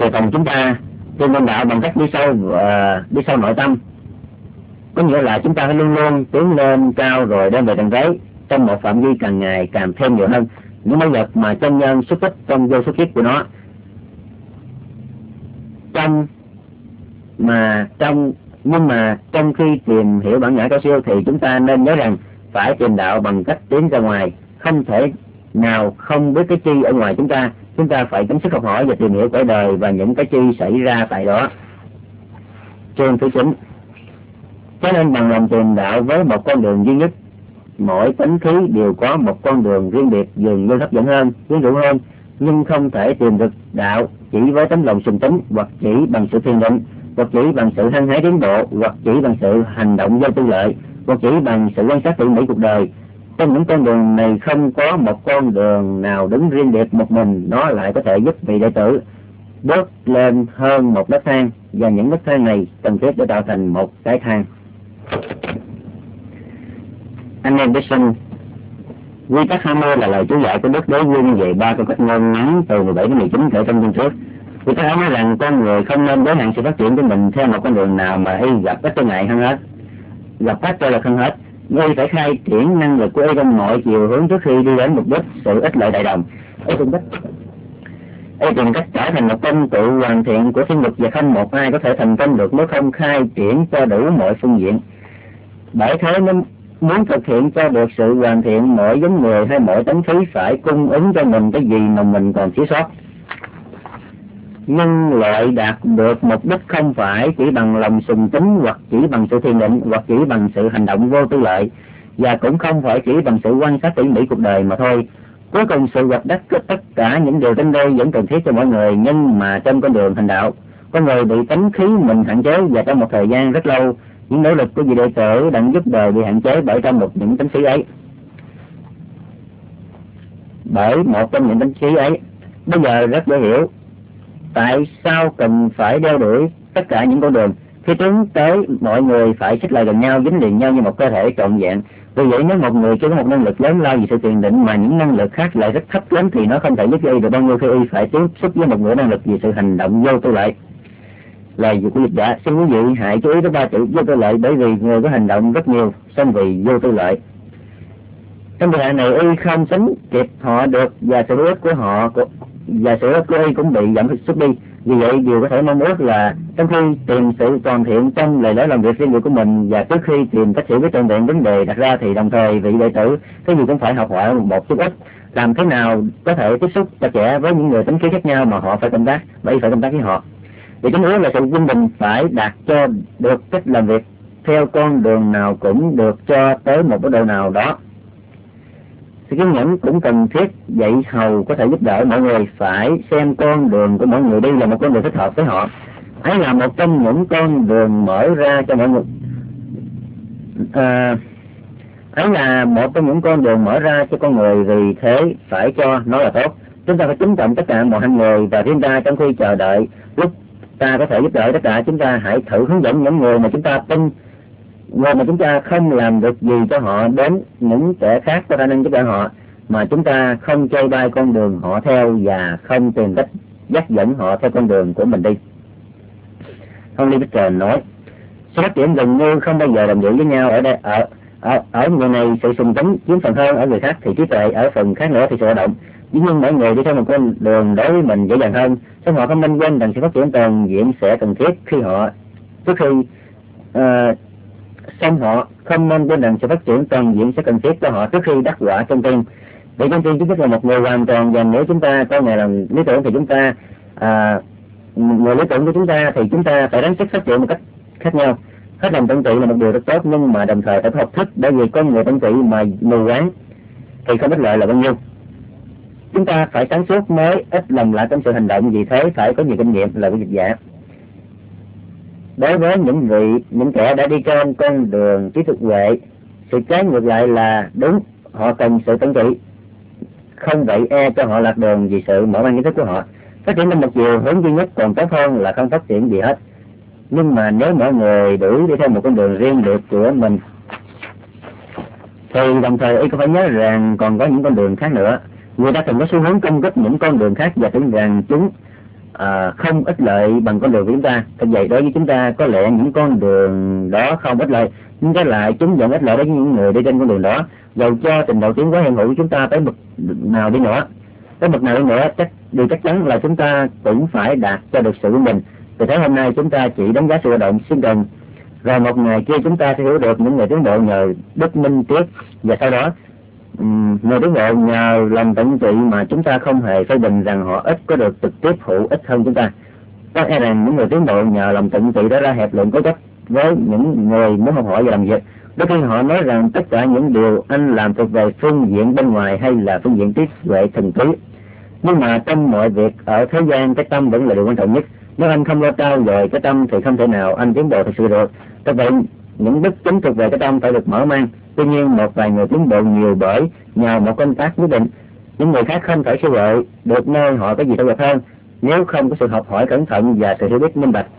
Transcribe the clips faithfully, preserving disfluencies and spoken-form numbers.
thì phần chúng ta trên con đạo bằng cách đi sâu và đi sâu nội tâm, có nghĩa là chúng ta phải luôn luôn tiến lên cao rồi đem về tầng đáy trong một phạm vi càng ngày càng thêm nhiều hơn những mấy vật mà chân nhân xuất tích trong vô số kiếp của nó. Trong mà trong nhưng mà trong khi tìm hiểu bản ngã cao siêu thì chúng ta nên nhớ rằng phải tìm đạo bằng cách tiến ra ngoài, không thể nào không biết cái chi ở ngoài chúng ta. Chúng ta phải chấm sức học hỏi và tìm hiểu cõi đời và những cái chi xảy ra tại đó. Chương thứ chín. Cho nên bằng lòng tìm đạo với một con đường duy nhất, mỗi tánh khí đều có một con đường riêng biệt dường như hấp dẫn hơn, quyến rũ hơn, nhưng không thể tìm được đạo chỉ với tấm lòng sùng tín, hoặc chỉ bằng sự thiền định, hoặc chỉ bằng sự hăng hái tiến bộ, hoặc chỉ bằng sự hành động vô tư lợi, hoặc chỉ bằng sự quan sát tỉ mỉ cuộc đời. Trong những con đường này không có một con đường nào đứng riêng biệt một mình, nó lại có thể giúp vị đệ tử bước lên hơn một nấc thang, và những nấc thang này cần thiết để tạo thành một cái thang. Anh em biết sinh, quy tắc hai mươi là lời chú dạy của Đức Đế Quân về ba câu cách ngôn ngắn từ mười bảy đến mười chín kể trong chương trước. Quy tắc ấy nói rằng con người không nên giới hạn sự phát triển của mình theo một con đường nào mà y gặp ít trở ngại hơn hết, gặp hết cho là hơn hết. Y phải khai triển năng lực của y trong mọi chiều hướng trước khi đi đến mục đích sự ích lợi đại đồng. Y tìm cách y tìm cách trở thành một công cụ hoàn thiện của thiên luật, và không một ai có thể thành công được nếu không khai triển cho đủ mọi phương diện. Bởi thế nên muốn thực hiện cho được sự hoàn thiện, mỗi giống người hay mỗi tánh khí phải cung ứng cho mình cái gì mà mình còn thiếu sót. Nhưng loại đạt được mục đích không phải chỉ bằng lòng sùng tín, hoặc chỉ bằng sự thiền định, hoặc chỉ bằng sự hành động vô tư lợi, và cũng không phải chỉ bằng sự quan sát tỉ mỉ cuộc đời mà thôi. Cuối cùng sự gặp đắc tất cả những điều trên đây vẫn cần thiết cho mọi người, nhưng mà trên con đường hành đạo, con người bị tánh khí mình hạn chế, và trong một thời gian rất lâu những nỗ lực của vị đệ tử đang giúp đời bị hạn chế bởi trong một những tánh khí ấy. Bởi một trong những tánh khí ấy, bây giờ rất dễ hiểu tại sao cần phải đeo đuổi tất cả những con đường. Khi tiến tới, mọi người phải xích lại gần nhau, dính liền nhau như một cơ thể trọn vẹn. Vì vậy nếu một người chưa có một năng lực lớn lao vì sự thiền định, mà những năng lực khác lại rất thấp lắm, thì nó không thể giúp y được bao nhiêu khi y phải tiếp xúc với một người năng lực vì sự hành động vô tư lợi. Lời của dịch giả: xin quý vị hãy chú ý tới ba chữ vô tư lợi, bởi vì người có hành động rất nhiều, song vì vô tư lợi. Trong thời đại này y không sánh kịp họ được, và sự ước của họ và sự ước của y cũng bị giảm sút đi. Vì vậy điều có thể mong ước là trong khi tìm sự toàn thiện trong lời nói làm việc riêng biệt của mình, và trước khi tìm cách hiểu biết trọn vẹn vấn đề đặt ra, thì đồng thời vị đệ tử cái gì cũng phải học hỏi một chút ít, làm thế nào có thể tiếp xúc chặt chẽ với những người tính khí khác nhau mà họ phải công tác, bởi phải công tác với họ. Vì chúng ước là sự quân bình phải đạt cho được cách làm việc theo con đường nào cũng được cho tới một mức độ nào đó. Sự kiên nhẫn cũng cần thiết, dạy hầu có thể giúp đỡ mọi người phải xem con đường của mọi người đi là một con đường thích hợp với họ. Ấy là một trong những con đường mở ra cho mọi người. À, ấy là một trong những con đường mở ra cho con người, vì thế phải cho nó là tốt. Chúng ta phải kính trọng tất cả mọi hành người, và riêng ta trong khi chờ đợi lúc ta có thể giúp đỡ tất cả, chúng ta hãy thử hướng dẫn những người mà chúng ta tin, người mà chúng ta không làm được gì cho họ, đến những kẻ khác có khả năng giúp đỡ họ, mà chúng ta không chơi bay con đường họ theo, và không tìm cách dắt dẫn họ theo con đường của mình đi. Henry Becton nói, sự phát triển gần như không bao giờ đồng điệu với nhau. Ở đây ở ở ở người này sự sùng tính chiếm phần hơn, ở người khác thì trí tuệ, ở phần khác nữa thì sự hoạt động. Dĩ nhiên mỗi người đi theo một con đường đối với mình dễ dàng hơn, song họ không nên quên rằng sự phát triển toàn diện sẽ cần thiết khi họ trước khi uh, song họ không nên quên rằng sự phát triển toàn diện sẽ cần thiết cho họ trước khi đắc quả trong tiên. Vì trong tiên chúng ta là một người hoàn toàn, và nếu chúng ta coi Ngài làm lý tưởng thì chúng ta à, người lý tưởng của chúng ta thì chúng ta phải ráng sức phát triển một cách khác nhau. Hết lòng tận tụy là một điều rất tốt, nhưng mà đồng thời phải học thức, bởi vì con người tận tụy mà mù quáng thì không ích lợi là bao nhiêu. Chúng ta phải sáng suốt mới ít lầm lại trong sự hành động, vì thế phải có nhiều kinh nghiệm là của dịch giả. Đối với những vị, những kẻ đã đi trên con đường trí thức huệ, sự trái ngược lại là đúng, họ cần sự tận tụy. Không vậy e cho họ lạc đường vì sự mở mang kiến thức của họ. Phát triển trong một chiều hướng duy nhất còn tốt hơn là không phát triển gì hết. Nhưng mà nếu mọi người đuổi đi theo một con đường riêng biệt của mình, thì đồng thời ý có phải nhớ rằng còn có những con đường khác nữa. Người ta thường có xu hướng công kích những con đường khác và tưởng rằng chúng à, không ích lợi bằng con đường của chúng ta. Thật vậy đối với chúng ta có lẽ những con đường đó không ích lợi, nhưng cái lại chúng vẫn ích lợi đối với những người đi trên con đường đó. Dầu cho trình độ tiến hóa hiện hữu của chúng ta tới bậc nào đi nữa, tới bậc nào đi nữa, chắc điều chắc chắn là chúng ta cũng phải đạt cho được sự quân bình. Từ thế hôm nay chúng ta chỉ đánh giá sự hoạt động sinh tồn, rồi một ngày kia chúng ta sẽ hiểu được những người tiến bộ nhờ đức minh triết, và sau đó um, người tiến bộ nhờ lòng tận tụy mà chúng ta không hề phê bình rằng họ ít có được trực tiếp hữu ích hơn chúng ta. Có e rằng những người tiến bộ nhờ lòng tận tụy đó ra hẹp lượng cố chấp với những người muốn học hỏi và làm việc. Đôi khi họ nói rằng tất cả những điều anh làm thuộc về phương diện bên ngoài hay là phương diện trí huệ thần trí, nhưng mà trong mọi việc ở thế gian cái tâm vẫn là điều quan trọng nhất. Nếu anh không lo trao dồi cái tâm thì không thể nào anh tiến bộ thực sự được. Thật vậy, những đức tính thuộc về cái tâm phải được mở mang. Tuy nhiên một vài người tiến bộ nhiều bởi nhờ một công tác nhất định, những người khác không thể siêu lợi được nơi họ có gì tốt đẹp hơn nếu không có sự học hỏi cẩn thận và sự hiểu biết minh bạch.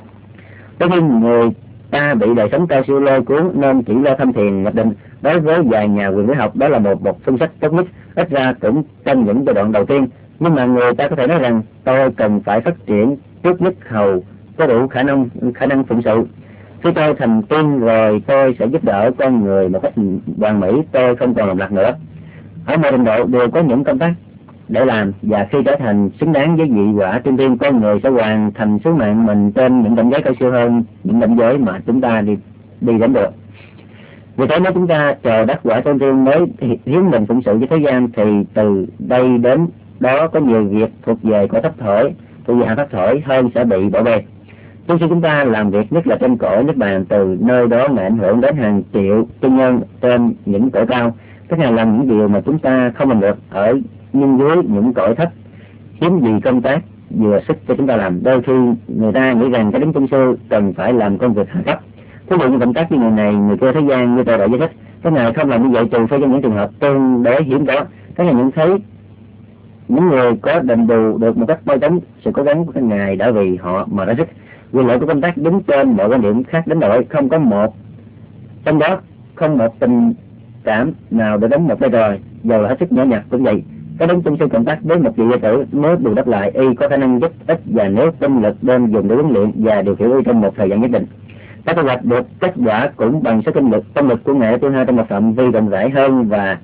Tất nhiên người ta bị đời sống cao siêu lôi cuốn nên chỉ lo thâm thiền nhập định. Đối với vài nhà quyền lý học đó là một một phương sách tốt nhất, ít ra cũng trong những giai đoạn đầu tiên. Nhưng mà người ta có thể nói rằng tôi cần phải phát triển trước nhất hầu có đủ khả năng khả năng phụng sự. Khi tôi thành tiên rồi tôi sẽ giúp đỡ con người một cách hoàn mỹ, tôi không còn làm lạc nữa. Ở mọi trình độ đều có những công tác để làm, và khi trở thành xứng đáng với vị quả tiên tiên, con người sẽ hoàn thành sứ mạng mình trên những cảnh giới cao siêu hơn những cảnh giới mà chúng ta đi đi đến được. Vì thế nếu chúng ta chờ đắc quả tiên tiên mới hiến mình phụng sự với thế gian, thì từ đây đến đó có nhiều việc thuộc về cõi thấp thổi, thuộc về hạ thấp thổi hơn sẽ bị bỏ bê. Trước khi chúng ta làm việc, nhất là trên cõi niết bàn, từ nơi đó mà ảnh hưởng đến hàng triệu chân nhân trên những cõi cao. Các ngài làm những điều mà chúng ta không làm được ở nhưng dưới những cõi thấp, hiếm gì công tác vừa sức cho chúng ta làm. Đôi khi người ta nghĩ rằng cái đấng tôn sư cần phải làm công việc hạ cấp, ví dụ như cộng tác với người này người kia thế gian như tôi đã giải thích. Các ngài không làm như vậy trừ phi trong những trường hợp tương đối hiếm đó. Các ngài nhận thấy những người có đền bù được một cách bao trống sự cố gắng của các ngài đã vì họ mà ra sức. Quyền lợi của công tác đứng trên mọi quan điểm khác đánh đổi, không có một trong đó không một tình cảm nào để đánh một vai trò, dầu là hết sức nhỏ nhặt cũng vậy. Cái đấng tôn sư cộng tác với một vị đệ tử mới bù đắp lại, y có khả năng giúp ích, và nếu tinh lực đem dùng để huấn luyện và điều khiển y trong một thời gian nhất định, ta thu hoạch được kết quả cũng bằng số tinh lực tâm lực của nghệ tiêu hao trong một phạm vi rộng rãi hơn và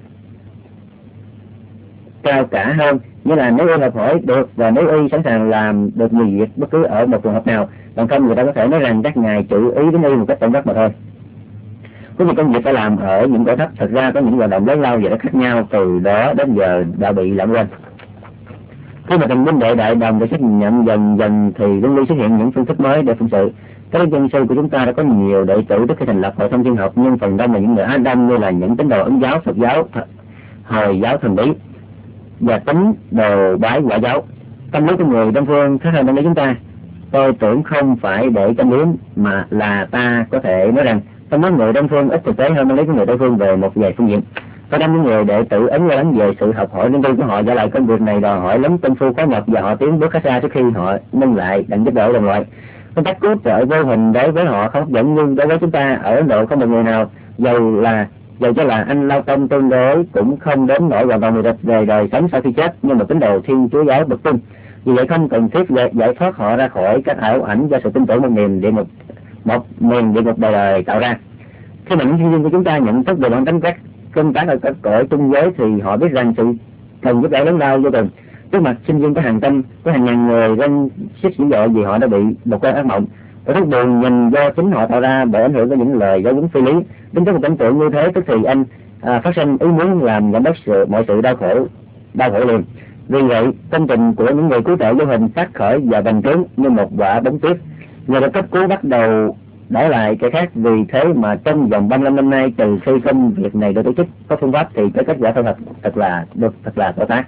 cao cả hơn. Như là nếu y học hỏi được và nếu y sẵn sàng làm được nhiều việc bất cứ ở một trường hợp nào, bằng không người ta có thể nói rằng các ngài chủ ý đến y một cách tổng quát mà thôi. Có một công việc phải làm ở những cõi thấp, thật ra có những hoạt động lớn lao và nó khác nhau, từ đó đến giờ đã bị lãng quên. Khi mà thành minh đệ đại đồng được xác nhận dần dần thì luôn luôn xuất hiện những phương thức mới để phụng sự. Các dân sư của chúng ta đã có nhiều đệ tử trước khi thành lập hội thông thiên học, nhưng phần đông là những người Á Đông, như là những tín đồ Ấn giáo, Phật giáo, Hồi giáo thần bí và tín đồ bái Quả giáo. Tâm lý của người Đông phương khác hơn tâm lý chúng ta. Tôi tưởng không phải để tâm lý mà là ta có thể nói rằng tâm lý người Đông phương ít thực tế hơn tâm lý của người Tây phương về một vài phương diện. Có năm những người đệ tử Ấn lo lắng về sự học hỏi liên tu của họ, do lại công việc này đòi hỏi lắm công phu khó nhọc và họ tiến bước khá xa trước khi họ nâng lại đặng giúp đỡ đồng loại. Công tác cứu trợ vô hình đối với họ không hấp dẫn, nhưng đối với chúng ta ở Ấn Độ không một người nào dầu là dầu cho là anh lao tâm tương đối cũng không đến nỗi hoàn toàn người về đời sống sau khi chết, nhưng mà tín đồ Thiên Chúa giáo bậc tin. Vì vậy không cần thiết giải thoát họ ra khỏi các ảo ảnh do sự tin tưởng một niềm địa ngục, một miền địa ngục đời đời tạo ra. Khi mà những sinh viên của chúng ta nhận thức về bản tính các công tác ở các cõi trung giới, thì họ biết rằng sự cần giúp đỡ lớn lao vô cùng. Trước mặt sinh viên có hàng trăm, có hàng ngàn người lên xích dữ dội vì họ đã bị một cơn ác mộng. Và thức buồn nhìn do chính họ tạo ra bởi ảnh hưởng của những lời giáo huấn phi lý. Đến trước một cảnh tượng như thế, tức thì anh à, phát sinh ý muốn làm giảm bớt sự mọi sự đau khổ, đau khổ liền. Vì vậy, công trình của những người cứu trợ vô hình phát khởi và bành trướng như một quả bóng tuyết. Người được cấp cứu bắt đầu đỡ lại cái khác. Vì thế mà trong vòng ba mươi lăm năm nay, từ khi công việc này được tổ chức có phương pháp, thì cái kết quả thật thật là được thật là to tác.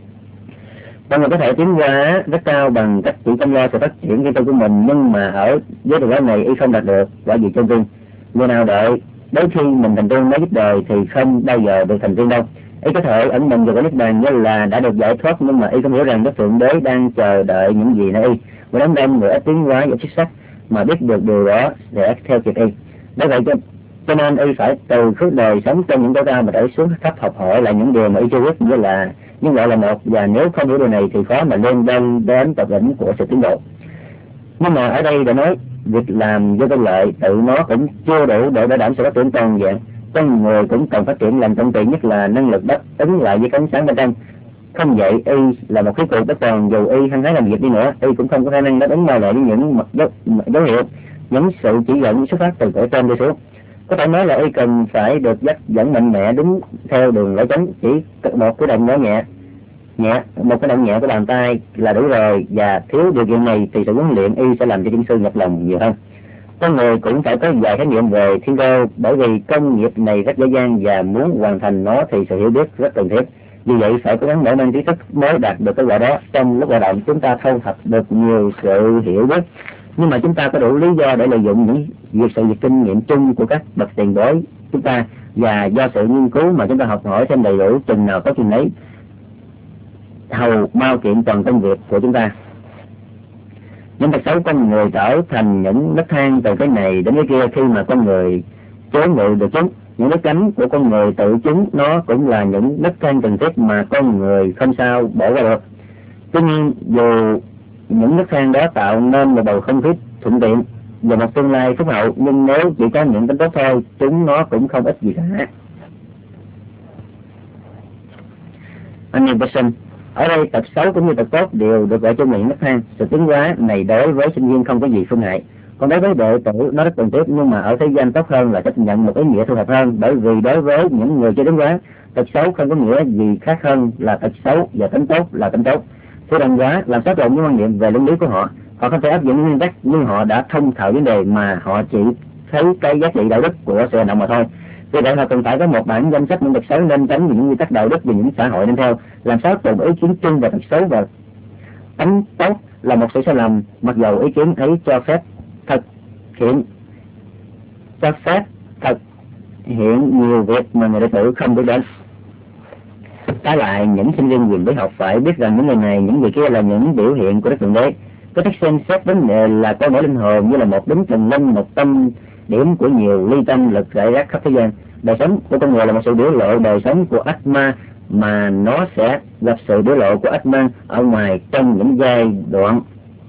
Con người có thể tiến hóa rất cao bằng cách chỉ chăm lo sự phát triển cái tâm của mình, nhưng mà ở với đường lối này y không đạt được quả vị chân tiên. Người nào đợi đến khi mình thành tiên mới giúp đời thì không bao giờ được thành tiên đâu. Y có thể ẩn mình vào cái niết bàn như là đã được giải thoát, nhưng mà y không hiểu rằng Đức Thượng Đế đang chờ đợi những gì nơi y. Và đám đông người ít tiến hóa và xuất sắc mà biết được điều đó sẽ theo kịp y. Đó vậy cho, cho nên y phải từ suốt đời sống trong những cõi cao mà để xuống thấp học hỏi lại những điều mà y chưa biết, như là nhưng gọi là một, và nếu không hiểu điều này thì khó mà lên đến đến tột đỉnh của sự tiến bộ. Nhưng mà ở đây đã nói việc làm do công lợi tự nó cũng chưa đủ để bảo đảm sự phát triển toàn diện. Con người cũng cần phát triển làm trọng tiền, nhất là năng lực đáp ứng lại với ánh sáng bên trong. Không vậy, y là một khí cụ bất toàn, dù y hăng hái làm việc đi nữa, y cũng không có khả năng đáp ứng mau lại với những mặt dấu, dấu hiệu, những sự chỉ dẫn xuất phát từ cõi trên đi xuống. Có thể nói là y cần phải được dắt dẫn mạnh mẽ đúng theo đường lối chánh. Chỉ một cái động nhỏ nhẹ nhẹ một cái động nhẹ của bàn tay là đủ rồi, và thiếu điều kiện này thì sự huấn luyện y sẽ làm cho kỹ sư nhập lòng nhiều hơn. Con người cũng phải có vài khái niệm về thiên cơ, bởi vì công nghiệp này rất dễ dàng và muốn hoàn thành nó thì sự hiểu biết rất cần thiết. Vì vậy phải cố gắng mở mang trí thức mới đạt được kết quả đó. Trong lúc hoạt động chúng ta thu thập được nhiều sự hiểu biết, nhưng mà chúng ta có đủ lý do để lợi dụng những việc sự việc kinh nghiệm chung của các bậc tiền bối chúng ta, và do sự nghiên cứu mà chúng ta học hỏi thêm đầy đủ, chừng nào có chừng ấy hầu mau kiện toàn công việc của chúng ta. Những tật xấu con người trở thành những nấc thang từ cái này đến cái kia khi mà con người chế ngự được chúng. Những nấc cánh của con người tự chúng nó cũng là những nấc thang cần thiết mà con người không sao bỏ qua được. Tuy nhiên dù những nấc thang đó tạo nên một bầu không khí thuận tiện và một tương lai phúc hậu, nhưng nếu chỉ có những tính tốt thôi, chúng nó cũng không ích gì cả. Anh Person, ở đây tật xấu cũng như tật tốt đều được gọi chung là những nấc thang. Sự tiến hóa này đối với sinh viên không có gì phương hại, còn đối với đệ tử nó rất cần thiết. Nhưng mà ở thế gian tốt hơn là chấp nhận một ý nghĩa thu hẹp hơn, bởi vì đối với những người chưa tiến hóa, tật xấu không có nghĩa gì khác hơn là tật xấu, và tính tốt là tính tốt. Sự đồng hóa làm xáo trộn những quan niệm về luân lý của họ. Họ không thể áp dụng những nguyên tắc, nhưng họ đã thông thạo vấn đề mà họ chỉ thấy cái giá trị đạo đức của sự hành động mà thôi. Vì vậy họ cần phải có một bản danh sách những tật xấu nên tránh những nguyên tắc đạo đức về những xã hội nên theo. Làm xáo trộn ý kiến chung về tật xấu và tánh tốt là một sự sai lầm, mặc dầu ý kiến ấy cho phép thực hiện cho phép thực hiện nhiều việc mà người đệ tử không biết đến. Trái lại, những sinh viên quyền bí học phải biết rằng những người này, những người kia là những biểu hiện của Đức Thượng Đế. Có cách xem xét vấn đề là con mỗi linh hồn như là một đấng thần linh, một tâm điểm của nhiều ly tâm lực rải rác khắp thế gian. Đời sống của con người là một sự biểu lộ đời sống của Atma, mà nó sẽ gặp sự biểu lộ của Atman ở ngoài trong những giai đoạn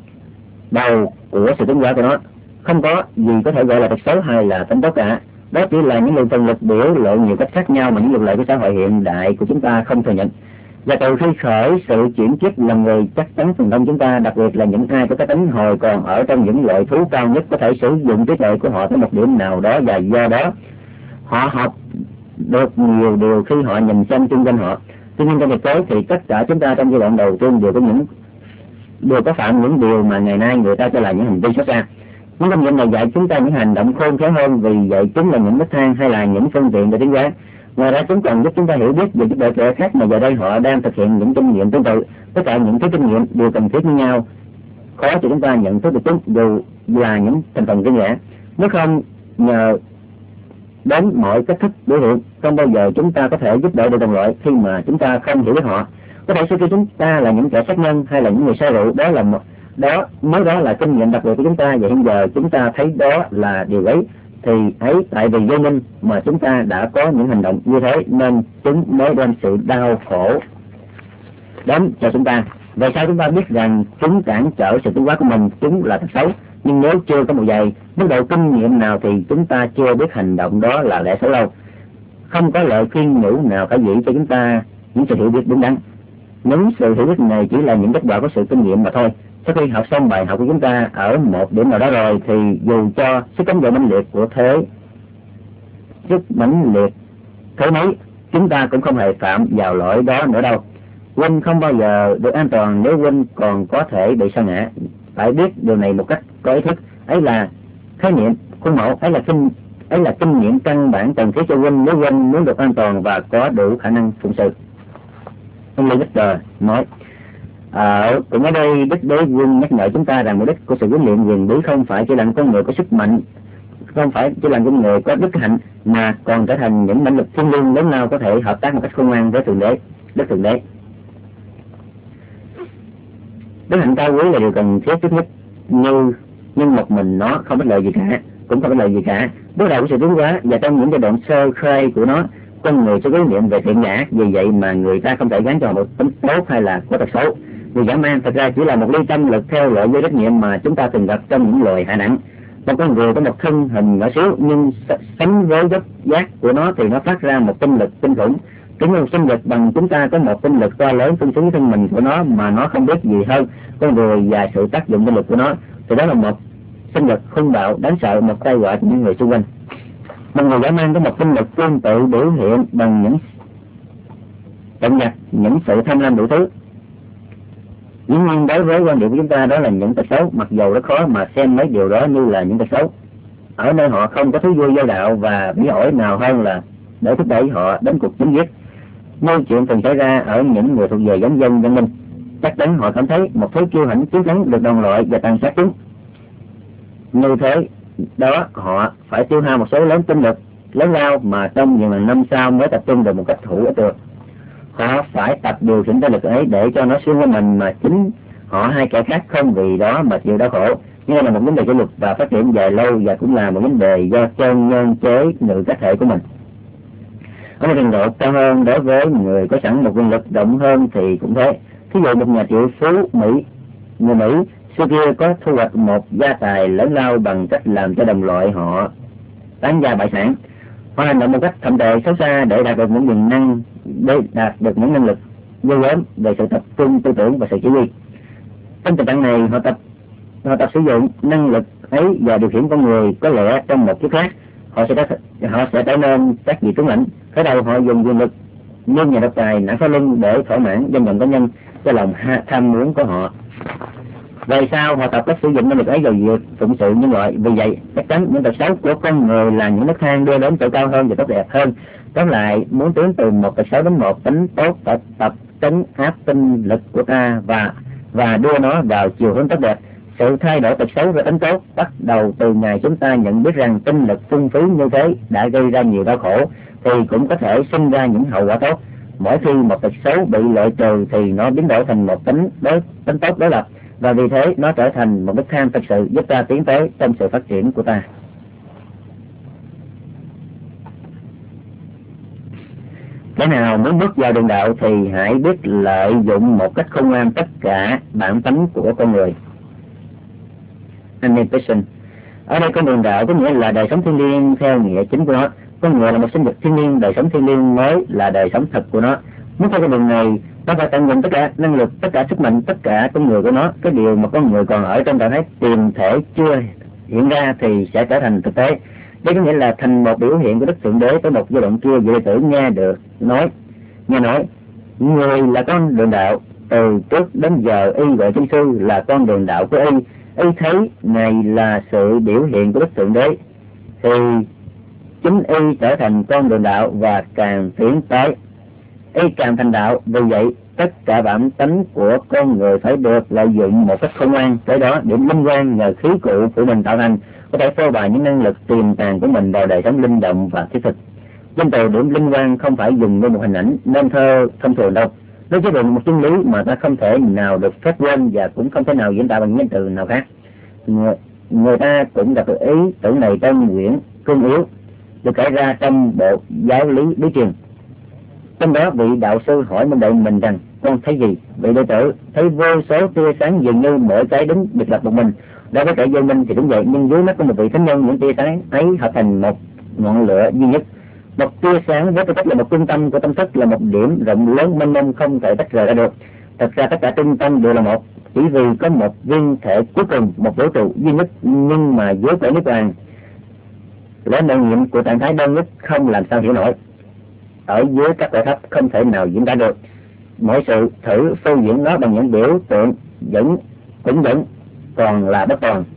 đầu của sự tiến hóa của nó. Không có gì có thể gọi là tật xấu hay là tính tốt cả. Đó chỉ là những luồng thần lực biểu lộ nhiều cách khác nhau mà những luật lệ của xã hội hiện đại của chúng ta không thừa nhận. Và từ khi khởi sự chuyển kiếp là người chắc chắn phần đông chúng ta, đặc biệt là những ai có cái tính hồi còn ở trong những loại thú cao nhất, có thể sử dụng trí tuệ của họ tới một điểm nào đó, và do đó họ học được nhiều điều khi họ nhìn xem xung quanh họ. Tuy nhiên trong thực tế thì tất cả chúng ta trong giai đoạn đầu tiên đều có những đều có phạm những điều mà ngày nay người ta cho là những hành vi xấu xa. Những kinh nghiệm này dạy chúng ta những hành động khôn khéo hơn, vì vậy chúng là những nấc thang hay là những phương tiện để tiến hóa. Ngoài ra chúng còn giúp chúng ta hiểu biết về giúp đỡ kẻ khác mà giờ đây họ đang thực hiện những kinh nghiệm tương tự. Tất cả những thứ kinh nghiệm đều cần thiết như nhau, khó cho chúng ta nhận thức được chúng dù là những thành phần riêng lẻ. Nếu không nhờ đến mọi cách thức biểu hiện, không bao giờ chúng ta có thể giúp đỡ được đồng loại khi mà chúng ta không hiểu biết họ. Có thể sau khi chúng ta là những kẻ sát nhân hay là những người say rượu, đó là một đó mới đó là kinh nghiệm đặc biệt của chúng ta, và hiện giờ chúng ta thấy đó là điều ấy, thì ấy tại vì vô minh mà chúng ta đã có những hành động như thế nên chúng mới đem sự đau khổ đến cho chúng ta. Vậy sao chúng ta biết rằng chúng cản trở sự tiến hóa của mình, chúng là thật xấu? Nhưng nếu chưa có một vài mức độ kinh nghiệm nào thì chúng ta chưa biết hành động đó là lẽ xấu đâu. Không có lời khuyên nhủ nào khả dĩ cho chúng ta những sự hiểu biết đúng đắn. Những sự hiểu biết này chỉ là những kết quả của sự kinh nghiệm mà thôi. Sau khi học xong bài học của chúng ta ở một điểm nào đó rồi thì dù cho sức cống dậy mãnh liệt của thế sức mãnh liệt thế mấy, chúng ta cũng không hề phạm vào lỗi đó nữa đâu. Huynh không bao giờ được an toàn nếu huynh còn có thể bị sa ngã. Phải biết điều này một cách có ý thức. Ấy là khái niệm khuôn mẫu, ấy là kinh ấy là kinh nghiệm căn bản cần thiết cho huynh nếu huynh muốn được an toàn và có đủ khả năng phụng sự. Ông Lê Victor nói. Ờ, cũng ở đây Đức Đế Quân nhắc nhở chúng ta rằng mục đích của sự huấn luyện quyền bí không phải chỉ là con người có sức mạnh, không phải chỉ là con người có đức hạnh, mà còn trở thành những mãnh lực thiên liêng lớn lao có thể hợp tác một cách khôn ngoan với Thượng Đế, Đức Thượng Đế. Đức hạnh cao quý là điều cần thiết trước nhất, như nhưng một mình nó không ích lợi gì cả, cũng không ích lợi gì cả. Bước đầu của sự tiến hóa và trong những giai đoạn sơ khai của nó, con người sẽ có ý niệm về thiện ngã, vì vậy mà người ta không thể gắn cho một tính tốt hay là có tật xấu. Người dã man thật ra chỉ là một ly tâm lực theo loại vô trách nhiệm mà chúng ta thường gặp trong những loài hạ đẳng. Một con người có một thân hình nhỏ xíu, nhưng sánh với dốc giác của nó thì nó phát ra một tinh lực kinh khủng. Chúng một sinh vật bằng chúng ta có một tinh lực to lớn tương xứng với thân mình của nó mà nó không biết gì hơn con người và sự tác dụng tinh lực của nó, thì đó là một sinh vật hung bạo đáng sợ, một tai họa cho những người xung quanh. Một người dã man có một tinh lực tương tự biểu hiện bằng những động nhặt, những sự tham lam đủ thứ. Dĩ nhiên đối với quan điểm của chúng ta đó là những tật xấu, mặc dầu rất khó mà xem mấy điều đó như là những tật xấu. Ở nơi họ không có thú vui vô đạo và bí ổi nào hơn là để thúc đẩy họ đến cuộc chấm giết. Như chuyện từng xảy ra ở những người thuộc về giống dân văn minh, chắc chắn họ cảm thấy một thứ kiêu hãnh chiến thắng được đồng loại và tàn sát chúng. Như thế đó họ phải tiêu hao một số lớn tinh lực lớn lao mà trong nhiều ngàn năm sau mới tập trung được một cách hữu ích được. Họ phải tập điều khiển tinh lực ấy để cho nó xuyên qua mình, mà chính họ hay kẻ khác không vì đó mà chịu đau khổ. Nhưng đây là một vấn đề kỷ luật và phát triển dài lâu, và cũng là một vấn đề do chân nhân chế ngự cá thể của mình. Ở một trình độ cao hơn, đối với người có sẵn một quyền lực rộng hơn thì cũng thế. Thí dụ một nhà triệu phú Mỹ, người Mỹ xưa kia có thu hoạch một gia tài lớn lao bằng cách làm cho đồng loại họ tán gia bại sản. Họ hành động một cách thậm tệ xấu xa để đạt được những quyền năng, để đạt được những năng lực ghê gớm về sự tập trung tư tưởng và sự chỉ huy. Trong tình trạng này họ tập họ tập sử dụng năng lực ấy và điều khiển con người. Có lẽ trong một kiếp khác họ sẽ họ sẽ trở nên các vị tướng lãnh. Khởi đầu họ dùng quyền lực như nhà độc tài nã phá lưng để thỏa mãn danh vọng cá nhân cho lòng tham muốn của họ. Về sau họ tập cách sử dụng năng lực ấy vào việc phụng sự nhân loại. Vì vậy chắc chắn những tật xấu của con người là những nấc thang đưa đến chỗ cao hơn và tốt đẹp hơn. Tóm lại, muốn tiến từ một tật xấu đến một tính tốt, phải tập trấn áp tinh lực của ta và và đưa nó vào chiều hướng tốt đẹp. Sự thay đổi tật xấu về tính tốt bắt đầu từ ngày chúng ta nhận biết rằng tinh lực phung phí như thế đã gây ra nhiều đau khổ, thì cũng có thể sinh ra những hậu quả tốt. Mỗi khi một tật xấu bị loại trừ thì nó biến đổi thành một tính đối tính tốt đối lập, và vì thế nó trở thành một bức thang thực sự giúp ta tiến tới trong sự phát triển của ta. Cái nào muốn bước vào đường đạo thì hãy biết lợi dụng một cách khôn ngoan tất cả bản tánh của con người. Animation. Ở đây con đường đạo có nghĩa là đời sống thiêng liêng theo nghĩa chính của nó. Con người là một sinh vật thiêng liêng, đời sống thiêng liêng mới là đời sống thật của nó. Muốn theo con đường này, nó phải tận dụng tất cả năng lực, tất cả sức mạnh, tất cả con người của nó. Cái điều mà con người còn ở trong trạng thái tiền thể chưa hiện ra thì sẽ trở thành thực tế. Đây có nghĩa là thành một biểu hiện của Đức Thượng Đế tới một giai đoạn kia. Vị đệ tử nghe được nói, nghe nói, người là con đường đạo. Từ trước đến giờ y gọi chân sư là con đường đạo của y. Y thấy này là sự biểu hiện của Đức Thượng Đế, thì chính y trở thành con đường đạo và càng tiến tới y càng thành đạo. Vì vậy tất cả bản tánh của con người phải được lợi dụng một cách khôn ngoan. Tới đó điểm linh quan nhờ khí cụ của mình tạo thành có thể phô bày những năng lực tiềm tàng của mình vào đời sống linh động và thiết thực. Danh từ điểm linh quan không phải dùng như một hình ảnh nên thơ thông thường đâu. Nó chứa đựng một chân lý mà ta không thể nào được phép quên và cũng không thể nào diễn tả bằng những từ nào khác. Người, người ta cũng gặp được ý tưởng này trong quyển Cương Yếu được kể ra trong bộ giáo lý bí truyền. Trong đó vị đạo sư hỏi môn đệ mình rằng: con thấy gì? Vị đệ tử thấy vô số tia sáng dường như mỗi cái đứng biệt lập một mình. Đối với kẻ vô minh thì đúng vậy, nhưng dưới mắt của một vị thánh nhân, những tia sáng ấy hợp thành một ngọn lửa duy nhất. Một tia sáng với tư cách là một trung tâm của tâm thức, là một điểm rộng lớn mênh mông không thể tách rời ra được. Thật ra tất cả trung tâm đều là một, chỉ vì có một viên thể cuối cùng, một vũ trụ duy nhất, nhưng mà dưới cõi niết bàn là năng nghiệm của trạng thái đơn nhất không làm sao hiểu nổi. Ở dưới các cõi thấp không thể nào diễn tả được. Mỗi sự thử phô diễn nó bằng những biểu tượng vẫn cũng vẫn còn là bất toàn.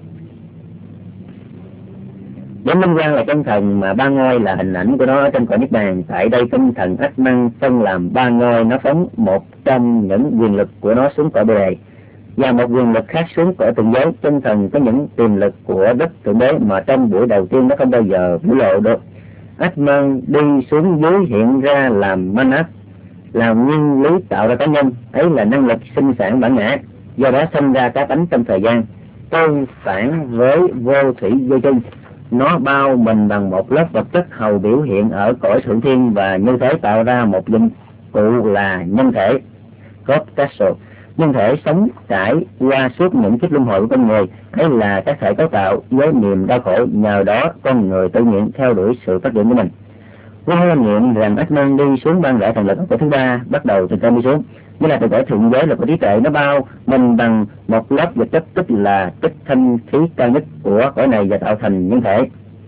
Điểm minh quan là chân thần, mà ba ngôi là hình ảnh của nó ở trên cõi niết bàn. Tại đây tinh thần ác năng phân làm ba ngôi, nó phóng một trong những quyền lực của nó xuống cõi bồ đề và một quyền lực khác xuống cõi thượng giới. Tinh thần có những tiềm lực của đất thượng đế mà trong buổi đầu tiên nó không bao giờ biểu lộ được. Atman đi xuống dưới hiện ra làm Manat, làm nguyên lý tạo ra cá nhân, ấy là năng lực sinh sản bản ngã, do đó sinh ra cá tánh trong thời gian, tương phản với vô thủy vô chung. nó bao mình bằng một lớp vật chất hầu biểu hiện ở cõi thượng thiên và như thế tạo ra một dụng cụ là nhân thể. God Castle. Nhân thể sống trải qua suốt những kiếp luân hồi của con người ấy là các thể cấu tạo với niềm đau khổ, nhờ đó con người tự nguyện theo đuổi sự phát triển của mình. Qua quan niệm rằng Atman đi xuống ban rẽ thần lực của thứ ba, bắt đầu từ trên đi xuống, như là từ cõi thượng giới là của trí tuệ, nó bao mình bằng một lớp vật chất, tức là tích thanh khí cao nhất của cõi này và tạo thành nhân thể.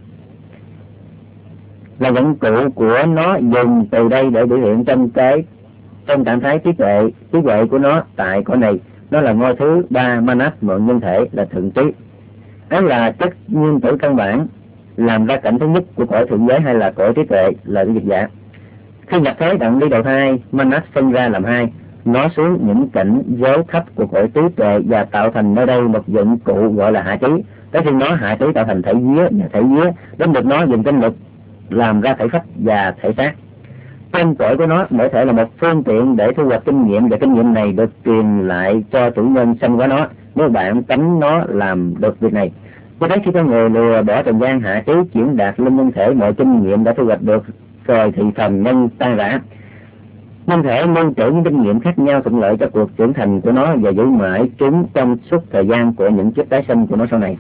Là dụng cụ của nó dùng từ đây để biểu hiện trong cái trong trạng thái trí tuệ trí tuệ của nó tại cõi này. Nó là ngôi thứ ba Manas mượn nhân thể là thượng trí. Đó là chất nguyên tử căn bản làm ra cảnh thứ nhất của cõi thượng giới hay là cõi trí tuệ là cái dịch giả. Khi nhập thế đặng đi đầu thai, Manas phân ra làm hai, nó xuống những cảnh giới thấp của cõi trí tuệ và tạo thành nơi đây một dụng cụ gọi là hạ trí. Tới khi nó hạ trí tạo thành thể vía và thể vía, đến được nó dùng tinh lực làm ra thể phách và thể xác. Trong cõi của nó, mỗi thể là một phương tiện để thu hoạch kinh nghiệm, và kinh nghiệm này được truyền lại cho chủ nhân sanh hóa nó, nếu bạn tánh nó làm được việc này. Cho thấy khi con người lừa bỏ trần gian hạ trí chuyển đạt lên nhân thể, mọi kinh nghiệm đã thu hoạch được rồi thì phần nhân tan rã. Nhân thể lưu trữ những kinh nghiệm khác nhau thuận lợi cho cuộc trưởng thành của nó và giữ mãi chúng trong suốt thời gian của những kiếp tái sinh của nó sau này.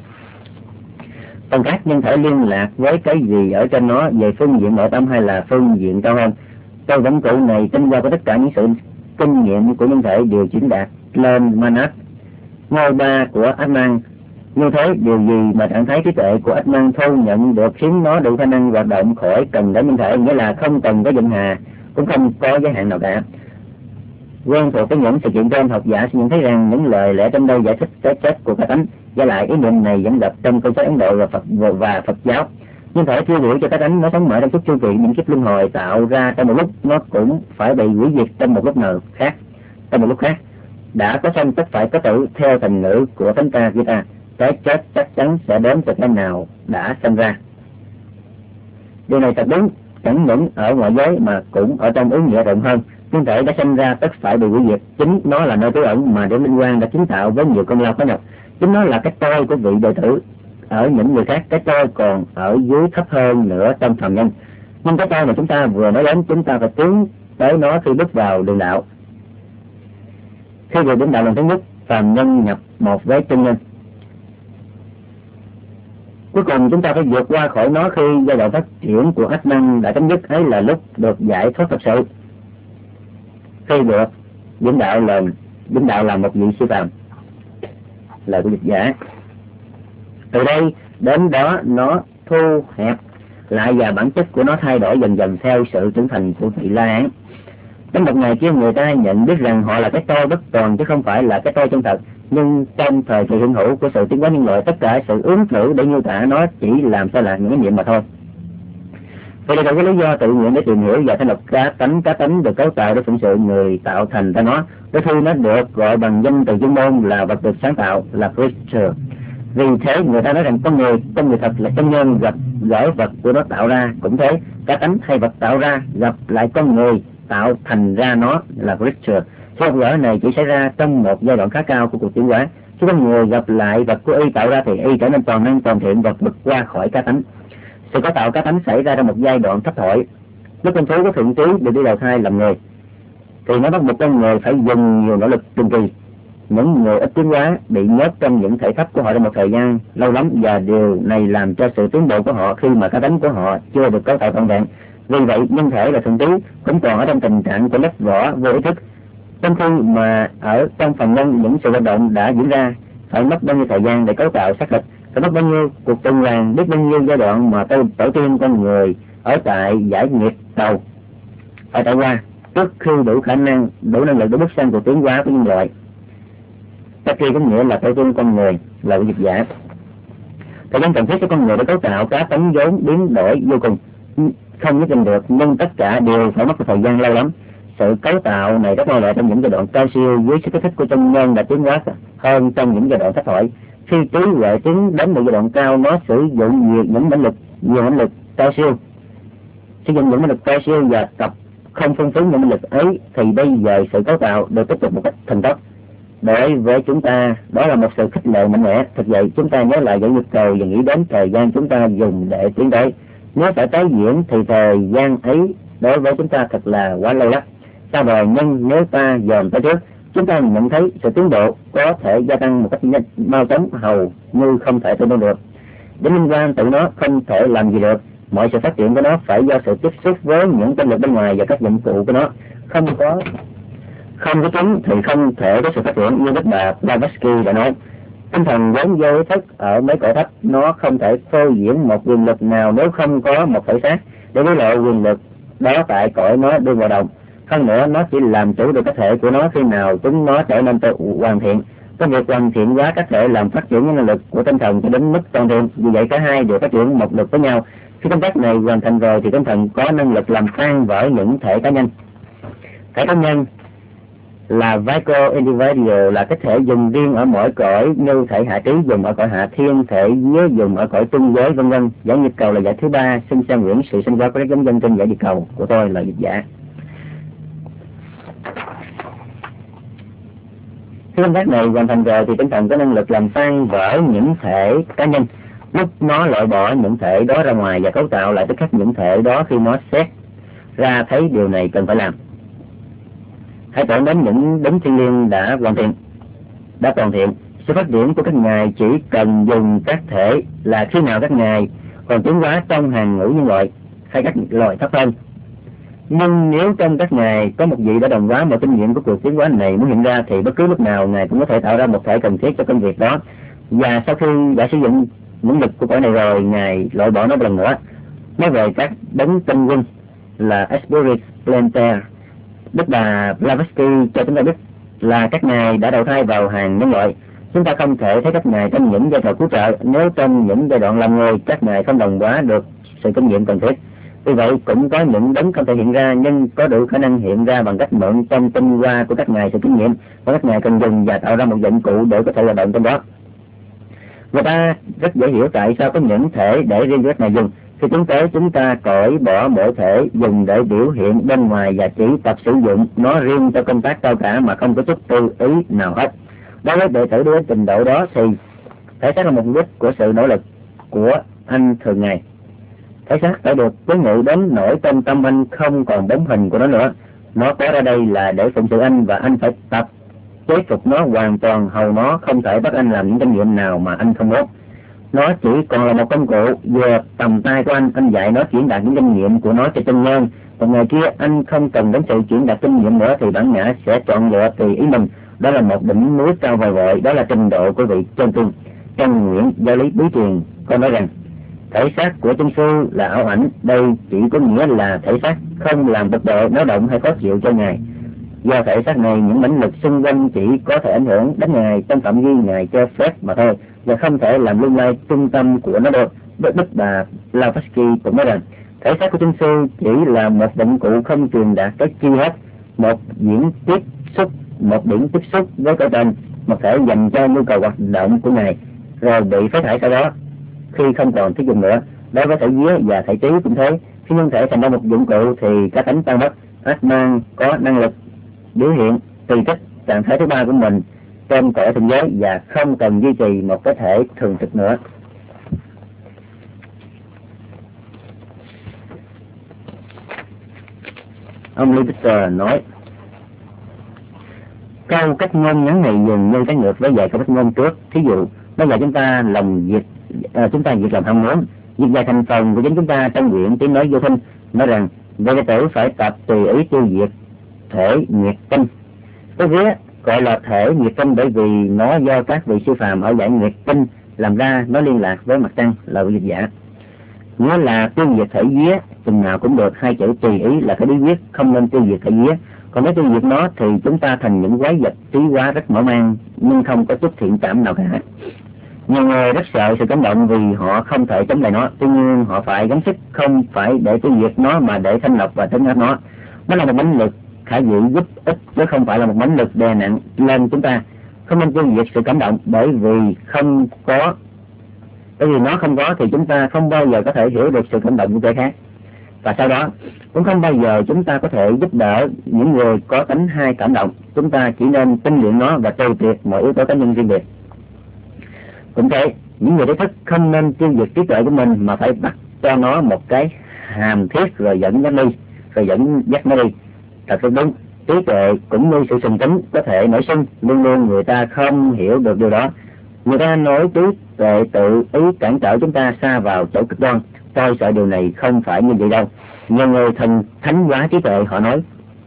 Còn các nhân thể liên lạc với cái gì ở trên nó về phương diện nội tâm hay là phương diện cao hơn. Trong dụng cụ này tinh hoa của tất cả những sự kinh nghiệm của nhân thể đều chuyển đạt lên Manas, ngôi ba của Atman. Như thế điều gì mà trạng thái trí tuệ của Atman thu nhận được khiến nó đủ khả năng hoạt động khỏi cần đến nhân thể, nghĩa là không cần có dụng hà, cũng không có giới hạn nào cả. Quen thuộc với những sự kiện trên, học giả sẽ nhận thấy rằng những lời lẽ trong đây giải thích cái chết của cá tánh, và lại ý niệm này vẫn gặp trong câu sách Ấn Độ và Phật và Phật giáo. Nhưng thể tiêu biểu cho cá tánh nó sống mãi trong suốt chu kỳ những kiếp luân hồi tạo ra trong một lúc, nó cũng phải bị hủy diệt trong một lúc nào khác. Trong một lúc khác đã có sanh tất phải có tử, theo thành ngữ của Thánh ca Gita, cái chết chắc chắn sẽ đến từ cái nào đã sinh ra. Điều này thật đúng chẳng những ở ngoại giới mà cũng ở trong ý nghĩa rộng hơn. Nhân thể đã sinh ra tất phải bị hủy diệt, chính nó là nơi trú ẩn mà Điểm Minh Quang đã kiến tạo với nhiều công lao khó nhọc. Chính nó là cái tôi của vị đệ tử ở những người khác, cái tôi còn ở dưới thấp hơn nữa trong phàm nhân. Nhưng cái tôi mà chúng ta vừa nói đến, chúng ta phải tiến tới nó khi bước vào đường đạo. Khi vừa đến đạo lần thứ nhất, phàm nhân nhập một với chân nhân. Cuối cùng chúng ta phải vượt qua khỏi nó khi giai đoạn phát triển của Atman đã chấm dứt, ấy là lúc được giải thoát thật sự. Khi được vĩnh đạo lần vĩnh đạo là một vị siêu phàm, lời của dịch giả. Từ đây đến đó nó thu hẹp lại và bản chất của nó thay đổi dần dần theo sự trưởng thành của vị La Hán. Đến một ngày kia người ta nhận biết rằng họ là cái tôi bất toàn chứ không phải là cái tôi chân thật. Nhưng trong thời kỳ hiện hữu của sự tiến hóa nhân loại, tất cả sự ứng thử để miêu tả nó chỉ làm sai lạc những cái niệm mà thôi. Vậy là cái lý do tự nguyện để tìm hiểu và thanh lọc cá tánh. Cá tánh được cấu tạo để phụng sự người tạo thành ra nó. Cái thư nó được gọi bằng danh từ chuyên môn là vật được sáng tạo, là creature. Vì thế người ta nói rằng con người, con người thật là chân nhân gặp gỡ vật của nó tạo ra. Cũng thế, cá tánh hay vật tạo ra gặp lại con người tạo thành ra nó là creature. Sự gặp gỡ này chỉ xảy ra trong một giai đoạn khá cao của cuộc tiến hóa. Khi con người gặp lại vật của y tạo ra thì y trở nên toàn năng toàn thiện, vật vượt qua khỏi cá tánh. Sự cấu tạo cá tánh xảy ra trong một giai đoạn thấp thỏi. Lúc con thú của thượng trí được đi đầu thai làm người thì nó bắt buộc con người phải dùng nhiều nỗ lực tinh kỳ. Những người ít tiến hóa bị nhốt trong những thể thấp của họ trong một thời gian lâu lắm, và điều này làm cho sự tiến bộ của họ khi mà cá tánh của họ chưa được cấu tạo trọn vẹn. Vì vậy nhân thể là thượng trí cũng còn ở trong tình trạng của lớp vỏ vô ý thức. Trong khi mà ở trong phần nhân những sự hoạt động đã diễn ra phải mất bao nhiêu thời gian để cấu tạo xác thực, phải mất bao nhiêu cuộc tuần hoàn, biết bao nhiêu giai đoạn mà tôi tổ tiên con người ở tại giải nghiệp đầu phải trải qua trước khi đủ khả năng, đủ năng lực để bước sang cuộc tiến hóa của nhân loại. Tất kia có nghĩa là tổ tiên con người là dịch giả. Thời gian cần thiết cho con người để cấu tạo cá tánh vốn biến đổi vô cùng, không nhất định được, nhưng tất cả đều phải mất một thời gian lâu lắm. Sự cấu tạo này rất lâu trong những giai đoạn cao siêu dưới sự kích thích của chân nhân đã tiến hóa hơn trong những giai đoạn thấp thỏi. Khi trí huệ tiến đến một giai đoạn cao, nó sử dụng nhiều những mãnh lực, nhiều mãnh lực cao siêu, sử dụng những mãnh lực cao siêu và tập không phân phối những mãnh lực ấy, thì bây giờ sự cấu tạo được tiếp tục một cách thành tốc. đối với chúng ta đó là một sự khích lệ mạnh mẽ. Thực vậy chúng ta nhớ lại những nhu cầu và nghĩ đến thời gian chúng ta dùng để tiến tới. Nếu phải tái diễn thì thời gian ấy đối với chúng ta thật là quá lâu lắm. Sao rồi, nhưng nếu ta dòm tới trước, chúng ta nhận thấy sự tiến bộ có thể gia tăng một cách nhanh, mau chóng hầu như không thể tưởng tượng được. Đến liên quan tự nó không thể làm gì được. Mọi sự phát triển của nó phải do sự tiếp xúc với những tinh lực bên ngoài và các dụng cụ của nó. Không có không có chúng thì không thể có sự phát triển, như đức bà Blavatsky đã nói. Tinh thần vốn vô ý thức ở mấy cõi thấp, nó không thể phô diễn một quyền lực nào nếu không có một thể xác để hối lộ quyền lực đó tại cõi nó đưa vào đồng. Hơn nữa, nó chỉ làm chủ được cái thể của nó khi nào chúng nó trở nên tự hoàn thiện. Cái việc hoàn thiện hóa các thể làm phát triển những năng lực của tinh thần cho đến mức toàn thiện. Vì vậy cả hai đều phát triển một lực với nhau. Khi công tác này hoàn thành rồi thì tinh thần có năng lực làm tan vỡ những thể cá nhân. Thể cá nhân là Vico Individual, là cái thể dùng riêng ở mỗi cõi, như thể hạ trí dùng ở cõi hạ thiên, thể vía dùng ở cõi trung giới, vân vân. Giải nhiệt cầu là giải thứ ba. Xin xem Nguyễn sự sinh ra của các giống dân trên giải nhiệt cầu của tôi là dịch giả. Khi công tác này hoàn thành rồi thì tinh thần có năng lực làm tan vỡ những thể cá nhân, lúc nó loại bỏ những thể đó ra ngoài và cấu tạo lại tất cả những thể đó khi nó xét ra thấy điều này cần phải làm. Hãy tưởng đến những đấng thiên liêng đã hoàn thiện, đã toàn thiện. Sự phát triển của các ngài chỉ cần dùng các thể là khi nào các ngài còn tiến hóa trong hàng ngũ nhân loại hay các loài thấp hơn. Nhưng nếu trong các ngài có một vị đã đồng hóa một kinh nghiệm của cuộc tiến hóa này muốn hiện ra thì bất cứ lúc nào ngài cũng có thể tạo ra một thể cần thiết cho công việc đó. Và sau khi đã sử dụng những lực của cõi này rồi, ngài loại bỏ nó một lần nữa. Nói về các đấng tinh quân là Esprit Planetaire, Đức bà Blavatsky cho chúng ta biết là các ngài đã đầu thai vào hàng nhân loại. Chúng ta không thể thấy các ngài trong những giai đoạn cứu trợ nếu trong những giai đoạn làm người các ngài không đồng hóa được sự kinh nghiệm cần thiết. Vì vậy cũng có những đấng không thể hiện ra nhưng có đủ khả năng hiện ra bằng cách mượn trong tinh hoa của các ngài sự kinh nghiệm và các ngài cần dùng và tạo ra một dụng cụ để có thể hoạt động trong đó. Người ta rất dễ hiểu tại sao có những thể để riêng các ngài dùng. Khi tiến tới chúng ta cởi bỏ mỗi thể dùng để biểu hiện bên ngoài và chỉ tập sử dụng nó riêng cho công tác cao cả mà không có chút tư ý nào hết. Đối với đệ tử đến trình độ đó thì thể xác là một mục đích của sự nỗ lực của anh thường ngày. Thể xác phải được với ngự đến nỗi trong tâm anh không còn bóng hình của nó nữa. Nó có ra đây là để phụng sự anh và anh phải tập chế phục nó hoàn toàn, hầu nó không thể bắt anh làm những kinh nghiệm nào mà anh không muốn. Nó chỉ còn là một công cụ vừa tầm tay của anh, anh dạy nó chuyển đạt những kinh nghiệm của nó cho chân nhân. Còn ngày kia anh không cần đến sự chuyển đạt kinh nghiệm nữa thì bản ngã sẽ chọn lựa tùy ý mình. Đó là một đỉnh núi cao vời vợi, đó là trình độ của vị chân tiên. Trong Nguyễn Giáo lý Bí Truyền có nói rằng thể xác của chân sư là ảo ảnh. Đây chỉ có nghĩa là thể xác không làm bực bội, náo động hay khó chịu cho ngài. Do thể xác này, những mãnh lực xung quanh chỉ có thể ảnh hưởng đến ngài trong phạm vi ngài cho phép mà thôi, và không thể làm lung lay trung tâm của nó được. Đức bà Blavatsky cũng nói rằng thể xác của chân sư chỉ là một dụng cụ không truyền đạt cái chi hết, một diễn tiếp xúc, một điểm tiếp xúc với cõi trên, một thể dành cho nhu cầu hoạt động của ngài, rồi bị phế thải sau đó khi không còn thiết dùng nữa. Đối với thể vía và thể trí cũng thế, khi nhân thể thành ra một dụng cụ thì cá tánh tan mất. Atman có năng lực biểu hiện tùy thích trạng thái thứ ba của mình trên cõi thượng giới và không cần duy trì một cái thể thường trực nữa. Ông Lipiter nói câu cách ngôn ngắn này dường như trái ngược với vài câu cách ngôn trước. Thí dụ bây giờ chúng ta lòng việc à, chúng ta việc làm ham muốn, việc dài thành phần của chính chúng ta trong quyển tiếng nói vô thinh nói rằng đệ tử phải tập tùy ý tiêu diệt thể nhiệt tinh. Cái vía gọi là thể nhiệt tinh bởi vì nó do các vị sư phàm ở giải nhiệt tinh làm ra, nó liên lạc với mặt trăng là vị dịch giả. Nghĩa là tiêu diệt thể vía chừng nào cũng được, hai chữ tùy ý là cái bí quyết, không nên tiêu diệt thể vía. Còn nếu tiêu diệt nó thì chúng ta thành những quái vật trí hóa rất mở mang nhưng không có chút thiện cảm nào cả. Nhiều người rất sợ sự cảm động vì họ không thể chống lại nó, tuy nhiên họ phải gắng sức không phải để tiêu diệt nó mà để thanh lọc và trấn áp nó. Nó là một mãnh lực khả dĩ giúp ích chứ không phải là một mãnh lực đè nặng lên chúng ta. Không nên tiêu diệt sự cảm động bởi vì không có bởi vì nó không có thì chúng ta không bao giờ có thể hiểu được sự cảm động của kẻ khác. Và sau đó cũng không bao giờ chúng ta có thể giúp đỡ những người có tánh hai cảm động. Chúng ta chỉ nên tinh luyện nó và trừ tuyệt mọi yếu tố cá nhân riêng biệt. Cũng thế, những người trí thức không nên tiêu diệt trí tuệ của mình, mà phải bắt cho nó một cái hàm thiết rồi dẫn nó đi, rồi dẫn dắt nó đi. Thật sự đúng, trí tuệ cũng như sự sùng tính có thể nảy sinh, luôn luôn người ta không hiểu được điều đó. Người ta nói trí tuệ tự ý cản trở chúng ta xa vào chỗ cực đoan. Tôi sợ điều này không phải như vậy đâu. Nhiều người thần thánh hóa trí tuệ, họ nói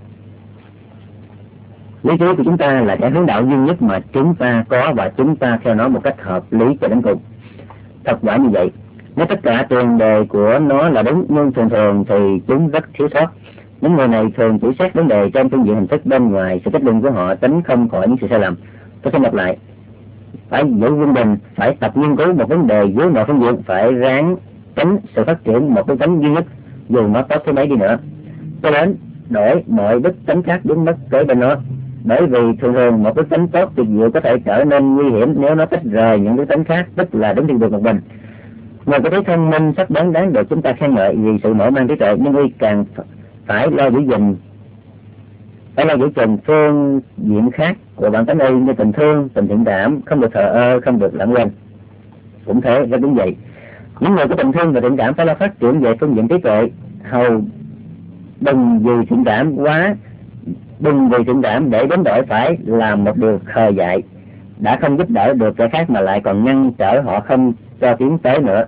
lý trí của chúng ta là cái hướng đạo duy nhất mà chúng ta có, và chúng ta theo nó một cách hợp lý cho đến cùng. Thật quả như vậy. Nếu tất cả tiền đề của nó là đúng, nhưng thường thường thì chúng rất thiếu sót. Những người này thường chỉ xét vấn đề trong phương diện hình thức bên ngoài, sự kết luận của họ tránh không khỏi những sự sai lầm. Tôi xin đọc lại: phải giữ vững bình, phải tập nghiên cứu một vấn đề dưới mọi phương diện, phải ráng tránh sự phát triển một cái tánh duy nhất, dù nó tốt thế mấy đi nữa, cho đến đổi mọi đức tánh khác biến mất kế bên nó. Bởi vì thường thường một đức tánh tốt tuyệt diệu có thể trở nên nguy hiểm nếu nó tách rời những đức tánh khác, tức là đứng trên đường một mình. Người có thấy thông minh sắc bén đáng được chúng ta khen ngợi vì sự mở mang trí tuệ, nhưng y càng phải lo giữ gìn, phải lo giữ gìn phương diện khác của bản tánh y, như tình thương, tình thiện cảm, không được thờ ơ, không được lãng quên. Cũng thế, rất đúng vậy. Những người có tình thương và thiện cảm phải lo phát triển về phương diện trí tuệ, hầu đừng vì thiện cảm quá, đừng vì thiện cảm để đến đổi phải làm một điều khờ dại, đã không giúp đỡ được kẻ khác mà lại còn ngăn trở họ không cho tiến tới nữa.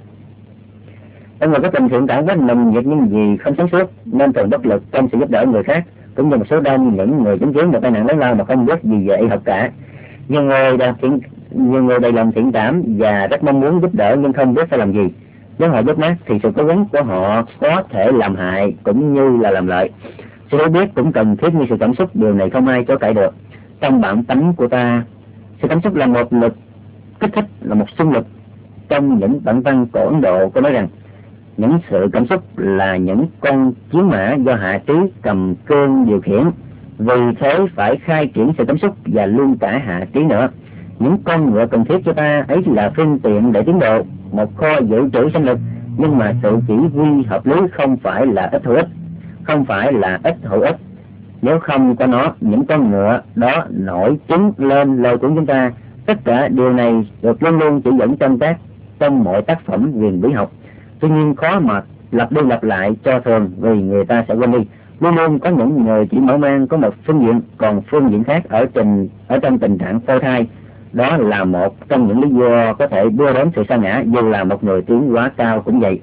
Những người có tình thiện cảm quá nồng nhiệt nhưng vì không sáng suốt nên thường bất lực trong sự giúp đỡ người khác, cũng như một số đông những người chứng kiến một tai nạn lớn lao mà không biết gì về y học cả. Nhiều người đang thiện, nhiều người đầy lòng thiện cảm và rất mong muốn giúp đỡ nhưng không biết phải làm gì. Nếu họ dốt nát thì sự cố gắng của họ có thể làm hại cũng như là làm lợi. Sự hiểu biết cũng cần thiết như sự cảm xúc, điều này không ai chối cãi được. Trong bản tánh của ta, sự cảm xúc là một lực kích thích, là một xung lực. Trong những bản văn cổ Ấn Độ có nói rằng những sự cảm xúc là những con chiến mã do hạ trí cầm cương điều khiển, vì thế phải khai triển sự cảm xúc và luôn cả hạ trí nữa. Những con ngựa cần thiết cho ta ấy là phương tiện để tiến độ, một kho dự trữ sinh lực, nhưng mà sự chỉ huy hợp lý không phải là ít hữu ích, không phải là ít hữu ích. Nếu không có nó, những con ngựa đó nổi trứng lên lôi cuốn chúng ta. Tất cả điều này được luôn luôn chỉ dẫn trong tác trong mọi tác phẩm huyền bí học. Tuy nhiên khó mà lặp đi lặp lại cho thường, vì người ta sẽ quên đi. Luôn luôn có những người chỉ mở mang có một phương diện, còn phương diện khác ở trình ở trong tình trạng phôi thai. Đó là một trong những lý do có thể đưa đến sự sa ngã, dù là một người tiến hóa cao cũng vậy.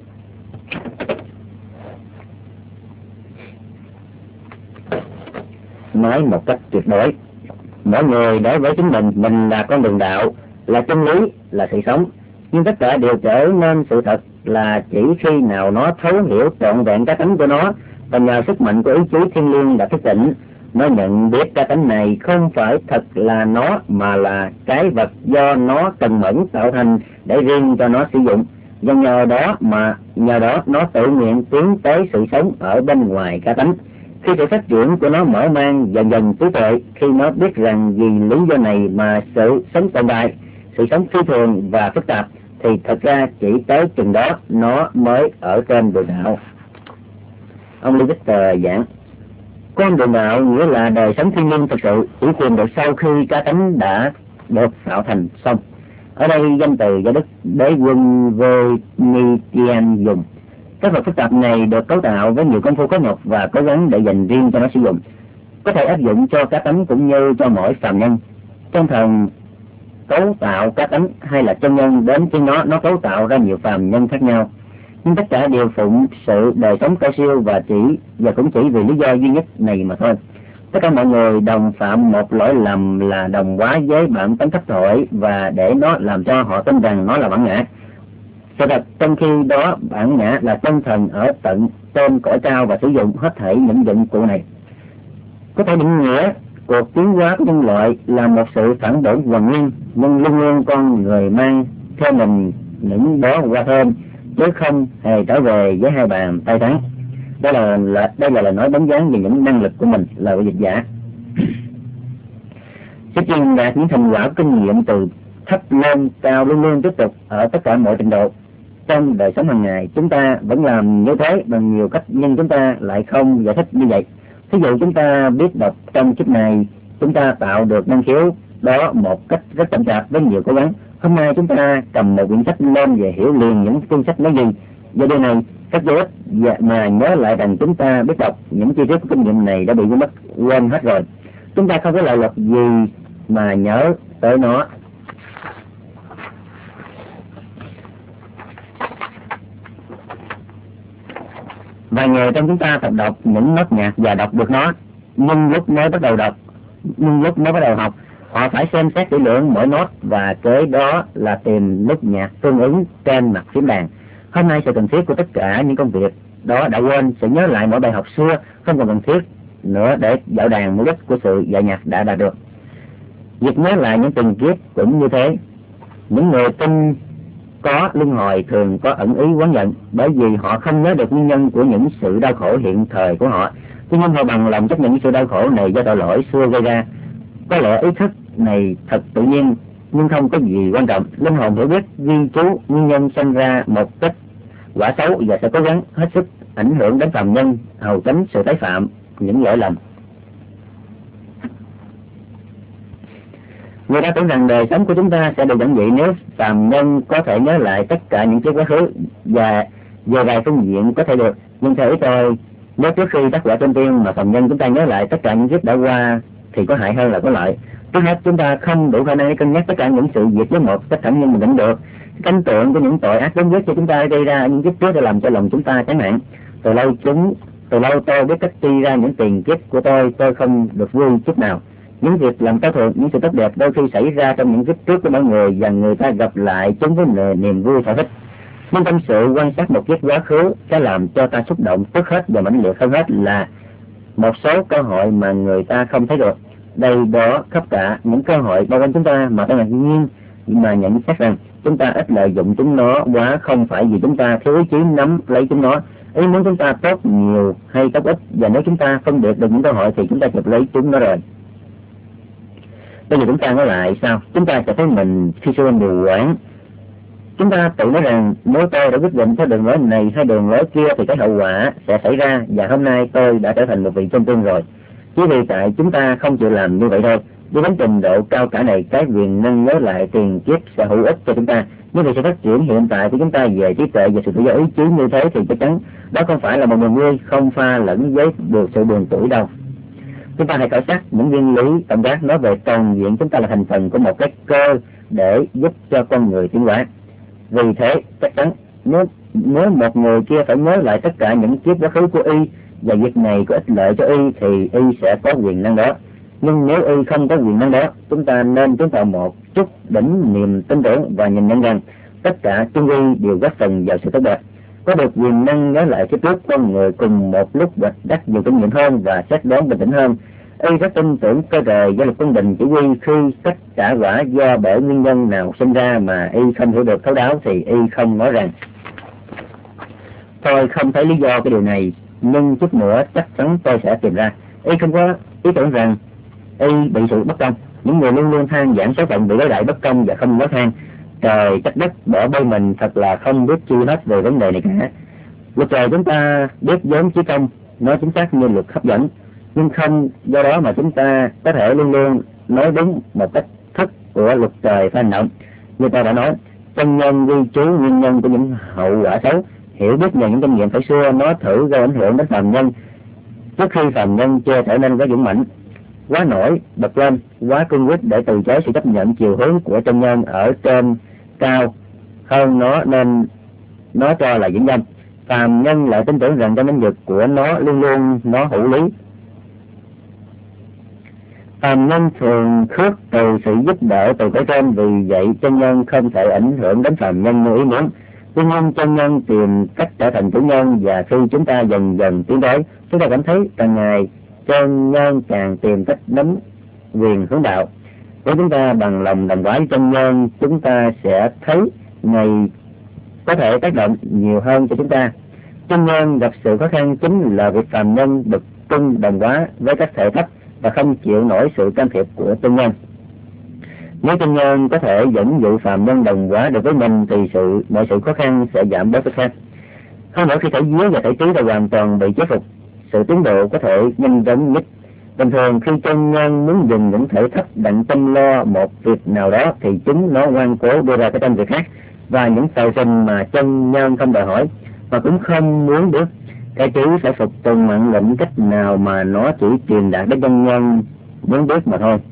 Nói một cách tuyệt đối, mỗi người đối với chính mình, mình là con đường đạo, là chân lý, là sự sống. Nhưng tất cả đều trở nên sự thật là chỉ khi nào nó thấu hiểu trọn vẹn cá tánh của nó, và nhờ sức mạnh của ý chí thiên liêng đã thức tỉnh, nó nhận biết cá tánh này không phải thật là nó, mà là cái vật do nó cần mẫn tạo thành để riêng cho nó sử dụng. Và nhờ đó mà nhờ đó nó tự nguyện tiến tới sự sống ở bên ngoài cá tánh. Khi sự phát triển của nó mở mang dần dần trí tuệ, khi nó biết rằng vì lý do này mà sự sống tồn tại, sự sống phi thường và phức tạp, thì thật ra chỉ tới chừng đó nó mới ở trên đường đạo. Ông Lee Victor giảng: con đường đạo nghĩa là đời sống thiên liêng thực sự, chỉ tìm được sau khi cá tánh đã được tạo thành xong. Ở đây danh từ do Đức Đế quân Venetian dùng. Các vật phức tạp này được cấu tạo với nhiều công phu khó nhọc và cố gắng để dành riêng cho nó sử dụng, có thể áp dụng cho cá tánh cũng như cho mỗi phàm nhân. Trong thần cấu tạo cá tánh hay là chân nhân, đến khi nó nó cấu tạo ra nhiều phàm nhân khác nhau, nhưng tất cả đều phụng sự đời sống cao siêu và chỉ và cũng chỉ vì lý do duy nhất này mà thôi. Tất cả mọi người đồng phạm một lỗi lầm là đồng hóa với bản tánh thấp thỏi, và để nó làm cho họ tin rằng nó là bản ngã. Sự thật trong khi đó bản ngã là chân thần ở tận trên cõi cao và sử dụng hết thảy những dụng cụ này. Có thể định nghĩa cuộc tiến hóa của nhân loại là một sự phản bội hoàn nguyên, nhưng luôn luôn con người mang theo mình những bó hoa thơm, chứ không hề trở về với hai bàn tay trắng. Đây là, là đây là lời nói đánh giá về những năng lực của mình, là của dịch giả. Sẽ truyền đạt những thành quả kinh nghiệm từ thấp lên cao, luôn luôn tiếp tục ở tất cả mọi trình độ. trong đời sống hàng ngày chúng ta vẫn làm như thế bằng nhiều cách, nhưng chúng ta lại không giải thích như vậy. Ví dụ chúng ta biết đọc trong kiếp này, chúng ta tạo được năng khiếu đó một cách rất chậm chạp với nhiều cố gắng. Hôm nay chúng ta cầm một quyển sách lên và hiểu liền những cuốn sách nói gì. Do điều này các vô ích mà nhớ lại rằng chúng ta biết đọc, những chi tiết của kinh nghiệm này đã bị mất quên hết rồi. Chúng ta không có lợi lộc gì mà nhớ tới nó. Vài người trong chúng ta tập đọc những nốt nhạc và đọc được nó, nhưng lúc mới bắt đầu đọc, nhưng lúc mới bắt đầu học, họ phải xem xét kỹ lưỡng mỗi nốt và kế đó là tìm nốt nhạc tương ứng trên mặt phím đàn. Hôm nay sự cần thiết của tất cả những công việc đó đã quên, sự nhớ lại mỗi bài học xưa không còn cần thiết nữa để dạo đàn mục đích của sự dạy nhạc đã đạt được. Việc nhớ lại những tình kiếp cũng như thế. Những người tin có luân hồi thường có ẩn ý oán giận, bởi vì họ không nhớ được nguyên nhân của những sự đau khổ hiện thời của họ. Tuy nhiên họ bằng lòng chấp nhận những sự đau khổ này do tội lỗi xưa gây ra. Có lẽ ý thức này thật tự nhiên nhưng không có gì quan trọng. Linh hồn hiểu biết ghi chú nguyên nhân sinh ra một cách quả xấu và sẽ cố gắng hết sức ảnh hưởng đến phàm nhân hầu tránh sự tái phạm những lỗi lầm. Người ta tưởng rằng đời sống của chúng ta sẽ được giản dị nếu phàm nhân có thể nhớ lại tất cả những kiếp quá khứ, và về vài phương diện có thể được. Nhưng theo ý tôi, nếu trước khi tác quả trên tiên mà phàm nhân chúng ta nhớ lại tất cả những kiếp đã qua thì có hại hơn là có lợi. Trước hết chúng ta không đủ khả năng để cân nhắc tất cả những sự việc với một cách thẳng nhưng mình định được. Cảnh tượng của những tội ác lớn nhất cho chúng ta gây ra những kiếp trước đã làm cho lòng chúng ta chán nản. Từ lâu chúng, từ lâu tôi biết cách suy ra những tiền kiếp của tôi, tôi không được vui chút nào. Những việc làm cao thượng, những sự tốt đẹp đôi khi xảy ra trong những kiếp trước của mọi người và người ta gặp lại chúng với niềm vui thỏa thích. Nhưng trong sự quan sát một kiếp quá khứ sẽ làm cho ta xúc động tức hết và mãnh liệt hơn hết là một số cơ hội mà người ta không thấy được. Đây đó khắp cả những cơ hội bao quanh chúng ta mà ta ngạc nhiên mà nhận xét rằng chúng ta ít lợi dụng chúng nó quá, không phải vì chúng ta thiếu ý chí nắm lấy chúng nó. Ý muốn chúng ta tốt nhiều hay tốt ít, và nếu chúng ta phân biệt được những cơ hội thì chúng ta chụp lấy chúng nó rồi. Bây giờ chúng ta nói lại sao? Chúng ta sẽ thấy mình khi xưa mù quáng. Chúng ta tự nói rằng nếu tôi đã quyết định theo đường lối này hay đường lối kia thì cái hậu quả sẽ xảy ra, và hôm nay tôi đã trở thành một vị chân tiên rồi. Chỉ vì tại chúng ta không chịu làm như vậy thôi. Với đến trình độ cao cả này, cái quyền năng nhớ lại tiền kiếp sẽ hữu ích cho chúng ta. Nhưng vì sự phát triển hiện tại của chúng ta về trí tuệ và sự tự do ý chí như thế thì chắc chắn đó không phải là một nguồn vui không pha lẫn với được sự buồn tuổi đâu. Chúng ta hãy khảo sát những nguyên lý tổng quát nói về toàn diện chúng ta là thành phần của một cái cơ để giúp cho con người tiến hóa. Vì thế chắc chắn nếu, nếu một người kia phải nhớ lại tất cả những kiếp quá khứ của y và việc này có ích lợi cho y thì y sẽ có quyền năng đó. Nhưng nếu y không có quyền năng đó, chúng ta nên tiến vào một chút đỉnh niềm tin tưởng và nhìn nhận rằng tất cả chúng y đều góp phần vào sự tốt đẹp. Có được quyền năng nhớ lại kiếp trước, con người cùng một lúc vạch đắc nhiều kinh nghiệm hơn và xét đoán bình tĩnh hơn. Y rất tin tưởng cơ trời do luật quân bình chỉ huy khi tất cả quả do bởi nguyên nhân nào sinh ra mà y không hiểu được thấu đáo thì y không nói rằng tôi không thấy lý do cái điều này, nhưng chút nữa chắc chắn tôi sẽ tìm ra. Y không có ý tưởng rằng y bị sự bất công. Những người luôn luôn than giảng số phận bị đối đại bất công và không nói than trời trách đất bỏ bơi mình thật là không biết chi hết về vấn đề này cả. Luật trời chúng ta biết vốn chí công, nói chính xác như luật hấp dẫn, nhưng không do đó mà chúng ta có thể luôn luôn nói đúng một cách thức của luật trời phải hành động. Như ta đã nói, chân nhân ghi chú nguyên nhân của những hậu quả xấu, hiểu biết nhờ những kinh nghiệm phải xưa nó thử gây ảnh hưởng đến phàm nhân trước khi phàm nhân chưa trở nên quá dũng mãnh, quá nổi bật lên, quá cương quyết để từ chối sự chấp nhận chiều hướng của chân nhân ở trên cao hơn nó nên nó cho là diễn danh. Phàm nhân lại tin tưởng rằng trong lĩnh vực của nó luôn luôn nó hữu lý. Phàm nhân thường khước từ sự giúp đỡ từ cái trên, vì vậy chân nhân không thể ảnh hưởng đến phàm nhân như ý muốn. Tuy nhiên chân nhân tìm cách trở thành chủ nhân, và khi chúng ta dần dần tiến tới, chúng ta cảm thấy càng ngày chân nhân càng tìm cách nắm quyền hướng đạo. Nếu chúng ta bằng lòng đồng quả với chân nhân, chúng ta sẽ thấy ngày có thể tác động nhiều hơn cho chúng ta. Chân nhân gặp sự khó khăn chính là việc phàm nhân bực tung đồng hóa với các thể thấp và không chịu nổi sự can thiệp của chân nhân. Nếu chân nhân có thể dẫn dụ phàm nhân đồng hóa được với mình thì sự mọi sự khó khăn sẽ giảm bớt khác. Hơn nữa khi thể giới và thể trí đã hoàn toàn bị chế phục, sự tiến bộ có thể nhanh chóng nhất. Bình thường khi chân nhân muốn dùng những thể thấp đặng chăm lo một việc nào đó thì chúng nó ngoan cố đưa ra cái tên việc khác, và những sự tình mà chân nhân không đòi hỏi và cũng không muốn biết. Cái trí phải phục tùng mệnh lệnh cách nào mà nó chỉ truyền đạt đến chân nhân muốn biết mà thôi.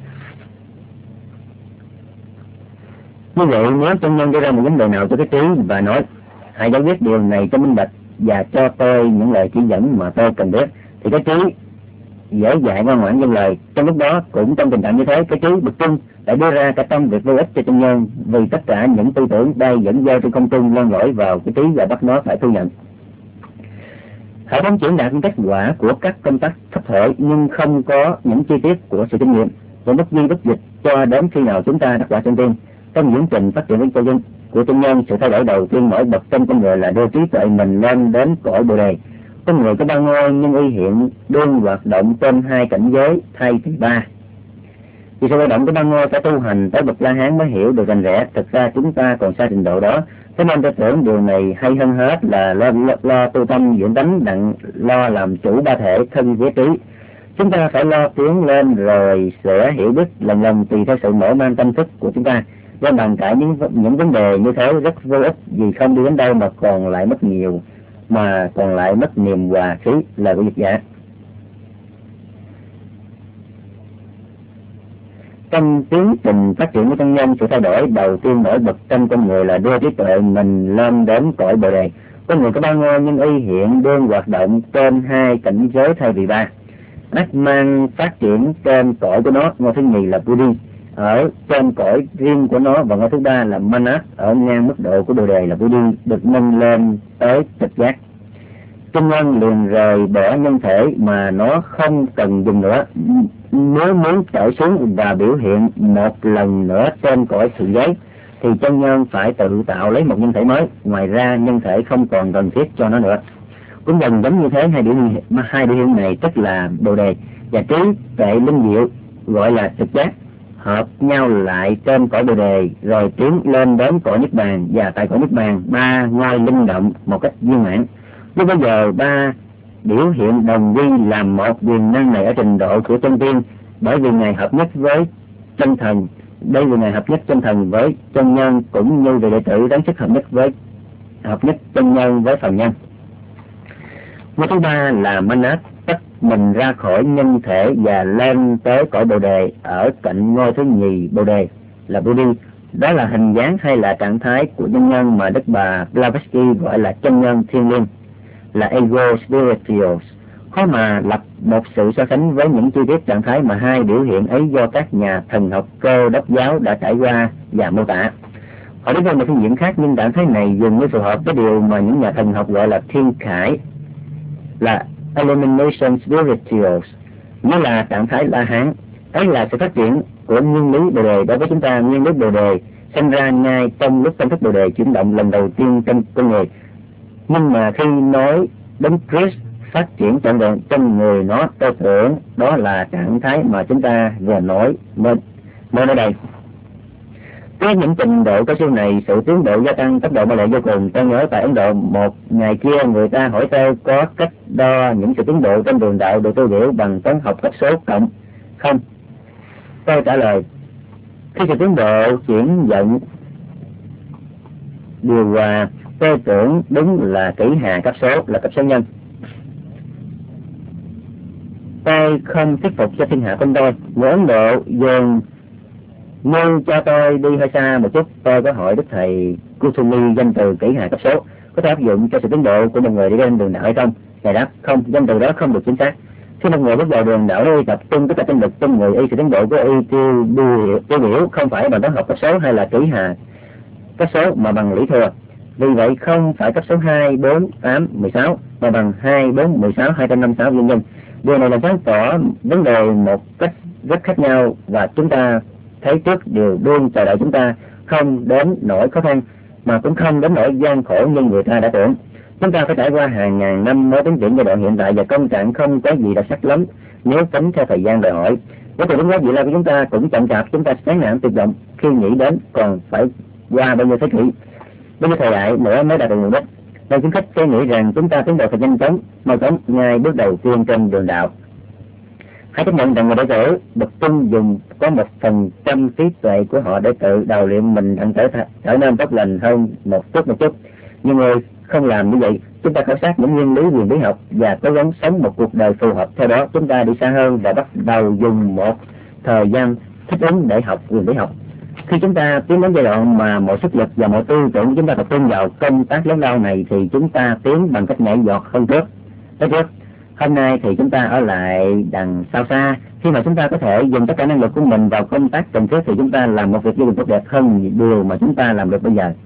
Như vậy nếu chân nhân đưa ra một vấn đề nào cho cái trí và nói hãy giải quyết điều này cho minh bạch và cho tôi những lời chỉ dẫn mà tôi cần biết, thì cái trí dễ dãi ngoan ngoãn dân lời. Trong lúc đó cũng trong tình trạng như thế, cái trí bực trung đã đưa ra cả tâm việc vô ích cho chân nhân, vì tất cả những tư tưởng đang dẫn dơ trên không trung loan lỗi vào cái trí và bắt nó phải thu nhận. Hệ thống chuyển đạt những kết quả của các công tác thấp thổi nhưng không có những chi tiết của sự kinh nghiệm và bất di bất dịch cho đến khi nào chúng ta đắc quả chân tiên. Trong những trình phát triển của dân của chân nhân, sự thay đổi đầu tiên mỗi bậc trong con người là đưa trí tuệ mình lên đến cõi bồ đề. Con người có ba ngôi nhưng y hiện đương hoạt động trên hai cảnh giới thay vì ba. Vì sự hoạt động của ba ngôi phải tu hành tới bậc La Hán mới hiểu được rành rẽ. Thực ra chúng ta còn xa trình độ đó, thế nên tôi tưởng điều này hay hơn hết là lo, lo, lo tu tâm dưỡng tánh đặng lo làm chủ ba thể thân với trí. Chúng ta phải lo tiến lên rồi sẽ hiểu biết lần lần tùy theo sự mở mang tâm thức của chúng ta. Do bàn cãi những những vấn đề như thế rất vô ích, vì không đi đến đâu mà còn lại mất nhiều, mà còn lại mất niềm hòa khí, lời của dịch giả. Trong tiến trình phát triển của chân nhân, sự thay đổi đầu tiên nổi bật trong con người là đưa trí tuệ mình lên đến cõi bồ đề. Con người có ba ngôi nhưng y hiện đương hoạt động trên hai cảnh giới thay vì ba. Ác mang phát triển trên cõi của nó, ngôi thứ nhì là Buddhi ở trên cõi riêng của nó, và ngôi thứ ba là Manas ở ngang mức độ của bồ đề là Buddhi được nâng lên tới trực giác. Chân nhân liền rời bỏ nhân thể mà nó không cần dùng nữa. Nếu muốn trở xuống và biểu hiện một lần nữa trên cõi thượng giới thì chân nhân phải tự tạo lấy một nhân thể mới. Ngoài ra nhân thể không còn cần thiết cho nó nữa. Cũng gần giống như thế, hai biểu hiện, hai biểu hiện này tức là bồ đề và trí tuệ linh diệu gọi là trực giác hợp nhau lại trên cõi bồ đề rồi tiến lên đến cõi niết bàn, và tại cõi niết bàn ba ngôi linh động một cách viên mãn. Lúc bây giờ ba biểu hiện đồng quy làm một quyền năng này ở trình độ của chân tiên, bởi vì ngài hợp nhất với chân thần. Đây vì ngài hợp nhất chân thần với chân nhân, cũng như vị đệ tử đáng sức hợp nhất với hợp nhất chân nhân với phàm nhân. Ngôi thứ ba là Manas tách mình ra khỏi nhân thể và lên tới cõi bồ đề ở cạnh ngôi thứ nhì bồ đề là Buddhi. Đó là hình dáng hay là trạng thái của chân nhân mà Đức Bà Blavatsky gọi là chân nhân thiên liêng, là ego spirituals. Khó mà lập một sự so sánh với những chi tiết trạng thái mà hai biểu hiện ấy do các nhà thần học Cơ Đốc giáo đã trải qua và mô tả. Họ đến với một phương diện khác, nhưng trạng thái này dường như phù hợp với điều mà những nhà thần học gọi là thiên khải, là elimination spirituals, nghĩa là trạng thái La Hán. Ấy là sự phát triển của nguyên lý bồ đề. Đối với chúng ta, nguyên lý bồ đề sinh ra ngay trong lúc tâm thức bồ đề chuyển động lần đầu tiên trong con người. Nhưng mà khi nói đến Christ phát triển trọn vẹn trong người nó, tôi tưởng đó là trạng thái mà chúng ta vừa nói mới mới ở đây. Với những trình độ cao siêu này, sự tiến bộ gia tăng tốc độ mà lại vô cùng. Tôi nhớ tại Ấn Độ một ngày kia người ta hỏi tôi có cách đo những sự tiến bộ trong đường đạo được tôi biểu bằng toán học cấp số cộng không. Tôi trả lời khi sự tiến bộ chuyển dẫn điều hòa, tôi tưởng đúng là kỷ hà cấp số, là cấp số nhân. Tôi không thuyết phục cho thiên hạ con tôi. Người Ấn Độ dồn nhưng cho tôi đi hơi xa một chút. Tôi có hỏi Đức Thầy Kusumi danh từ kỷ hà cấp số có thể áp dụng cho sự tiến bộ của một người đi lên đường đạo hay không? Thầy đáp không, danh từ đó không được chính xác. Khi một người bước vào đường đạo y tập trung tất cả tinh lực trong người y, sự tiến bộ của y tiêu biểu, tiêu biểu không phải bằng toán học cấp số hay là kỷ hà cấp số mà bằng lý thừa. Vì vậy không phải cấp số hai, bốn, tám, mười sáu mà bằng hai, bốn, mười sáu, hai trăm năm mươi sáu vân vân. Điều này là sáng tỏ vấn đề một cách rất khác nhau, và chúng ta thấy trước điều đương chờ đợi chúng ta không đến nỗi khó khăn mà cũng không đến nỗi gian khổ như người ta đã tưởng. Chúng ta phải trải qua hàng ngàn năm mới tiến triển giai đoạn hiện tại, và công trạng không có gì đặc sắc lắm nếu tính theo thời gian đòi hỏi. Với từ đúng đó vị lai của chúng ta cũng chậm chạp, chúng ta chán nản tuyệt vọng khi nghĩ đến còn phải qua bao nhiêu thế kỷ, bao nhiêu thời đại nữa mới đạt được mục đích. Nên khuyến khích cái nghĩ rằng chúng ta tiến bộ thật nhanh chóng, mau chóng ngay bước đầu tiên trên đường đạo. Hãy chấp nhận rằng người đệ tử bậc trung dùng có một phần trăm trí tuệ của họ để tự đào luyện mình đang trở trở nên tốt lành hơn một chút một chút. Nhưng người không làm như vậy. Chúng ta khảo sát những nguyên lý quyền lý học và cố gắng sống một cuộc đời phù hợp. Theo đó chúng ta đi xa hơn và bắt đầu dùng một thời gian thích ứng để học quyền lý học. Khi chúng ta tiến đến giai đoạn mà mọi sức lực và mọi tư tưởng chúng ta tập trung vào công tác lớn lao này thì chúng ta tiến bằng cách nhảy giọt hơn trước. Tới trước hôm nay thì chúng ta ở lại đằng sau xa. Khi mà chúng ta có thể dùng tất cả năng lực của mình vào công tác cần thiết thì chúng ta làm một việc vô cùng tốt đẹp hơn điều mà chúng ta làm được bây giờ.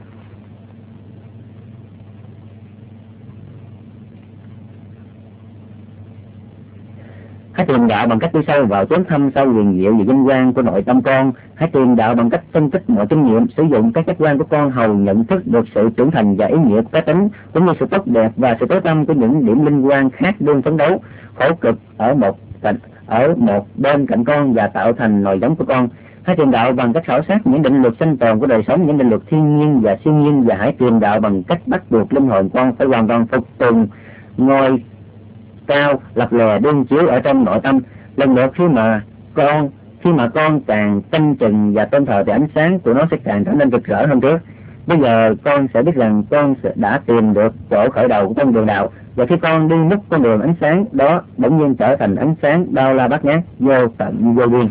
Hãy tìm đạo bằng cách đi sâu vào chốn thâm sâu huyền diệu và vinh quang của nội tâm con. Hãy tìm đạo bằng cách phân tích mọi kinh nghiệm, sử dụng các giác quan của con hầu nhận thức được sự trưởng thành và ý nghĩa của cá tính, cũng như sự tốt đẹp và sự tối tâm của những điểm linh quan khác đương phấn đấu, khổ cực ở một cạnh ở một bên cạnh con và tạo thành nòi giống của con. Hãy tìm đạo bằng cách khảo sát những định luật sinh tồn của đời sống, những định luật thiên nhiên và siêu nhiên, và hãy tìm đạo bằng cách bắt buộc linh hồn con phải hoàn toàn phục tùng ngôi cao lập lè đương chiếu ở trong nội tâm. Lần lượt khi mà con khi mà con càng canh chừng và tôn thờ thì ánh sáng của nó sẽ càng trở nên rực rỡ hơn trước. Bây giờ con sẽ biết rằng con đã tìm được chỗ khởi đầu của con đường đạo, và khi con đi mất con đường ánh sáng đó bỗng nhiên trở thành ánh sáng bao la bát ngát vô tận vô biên.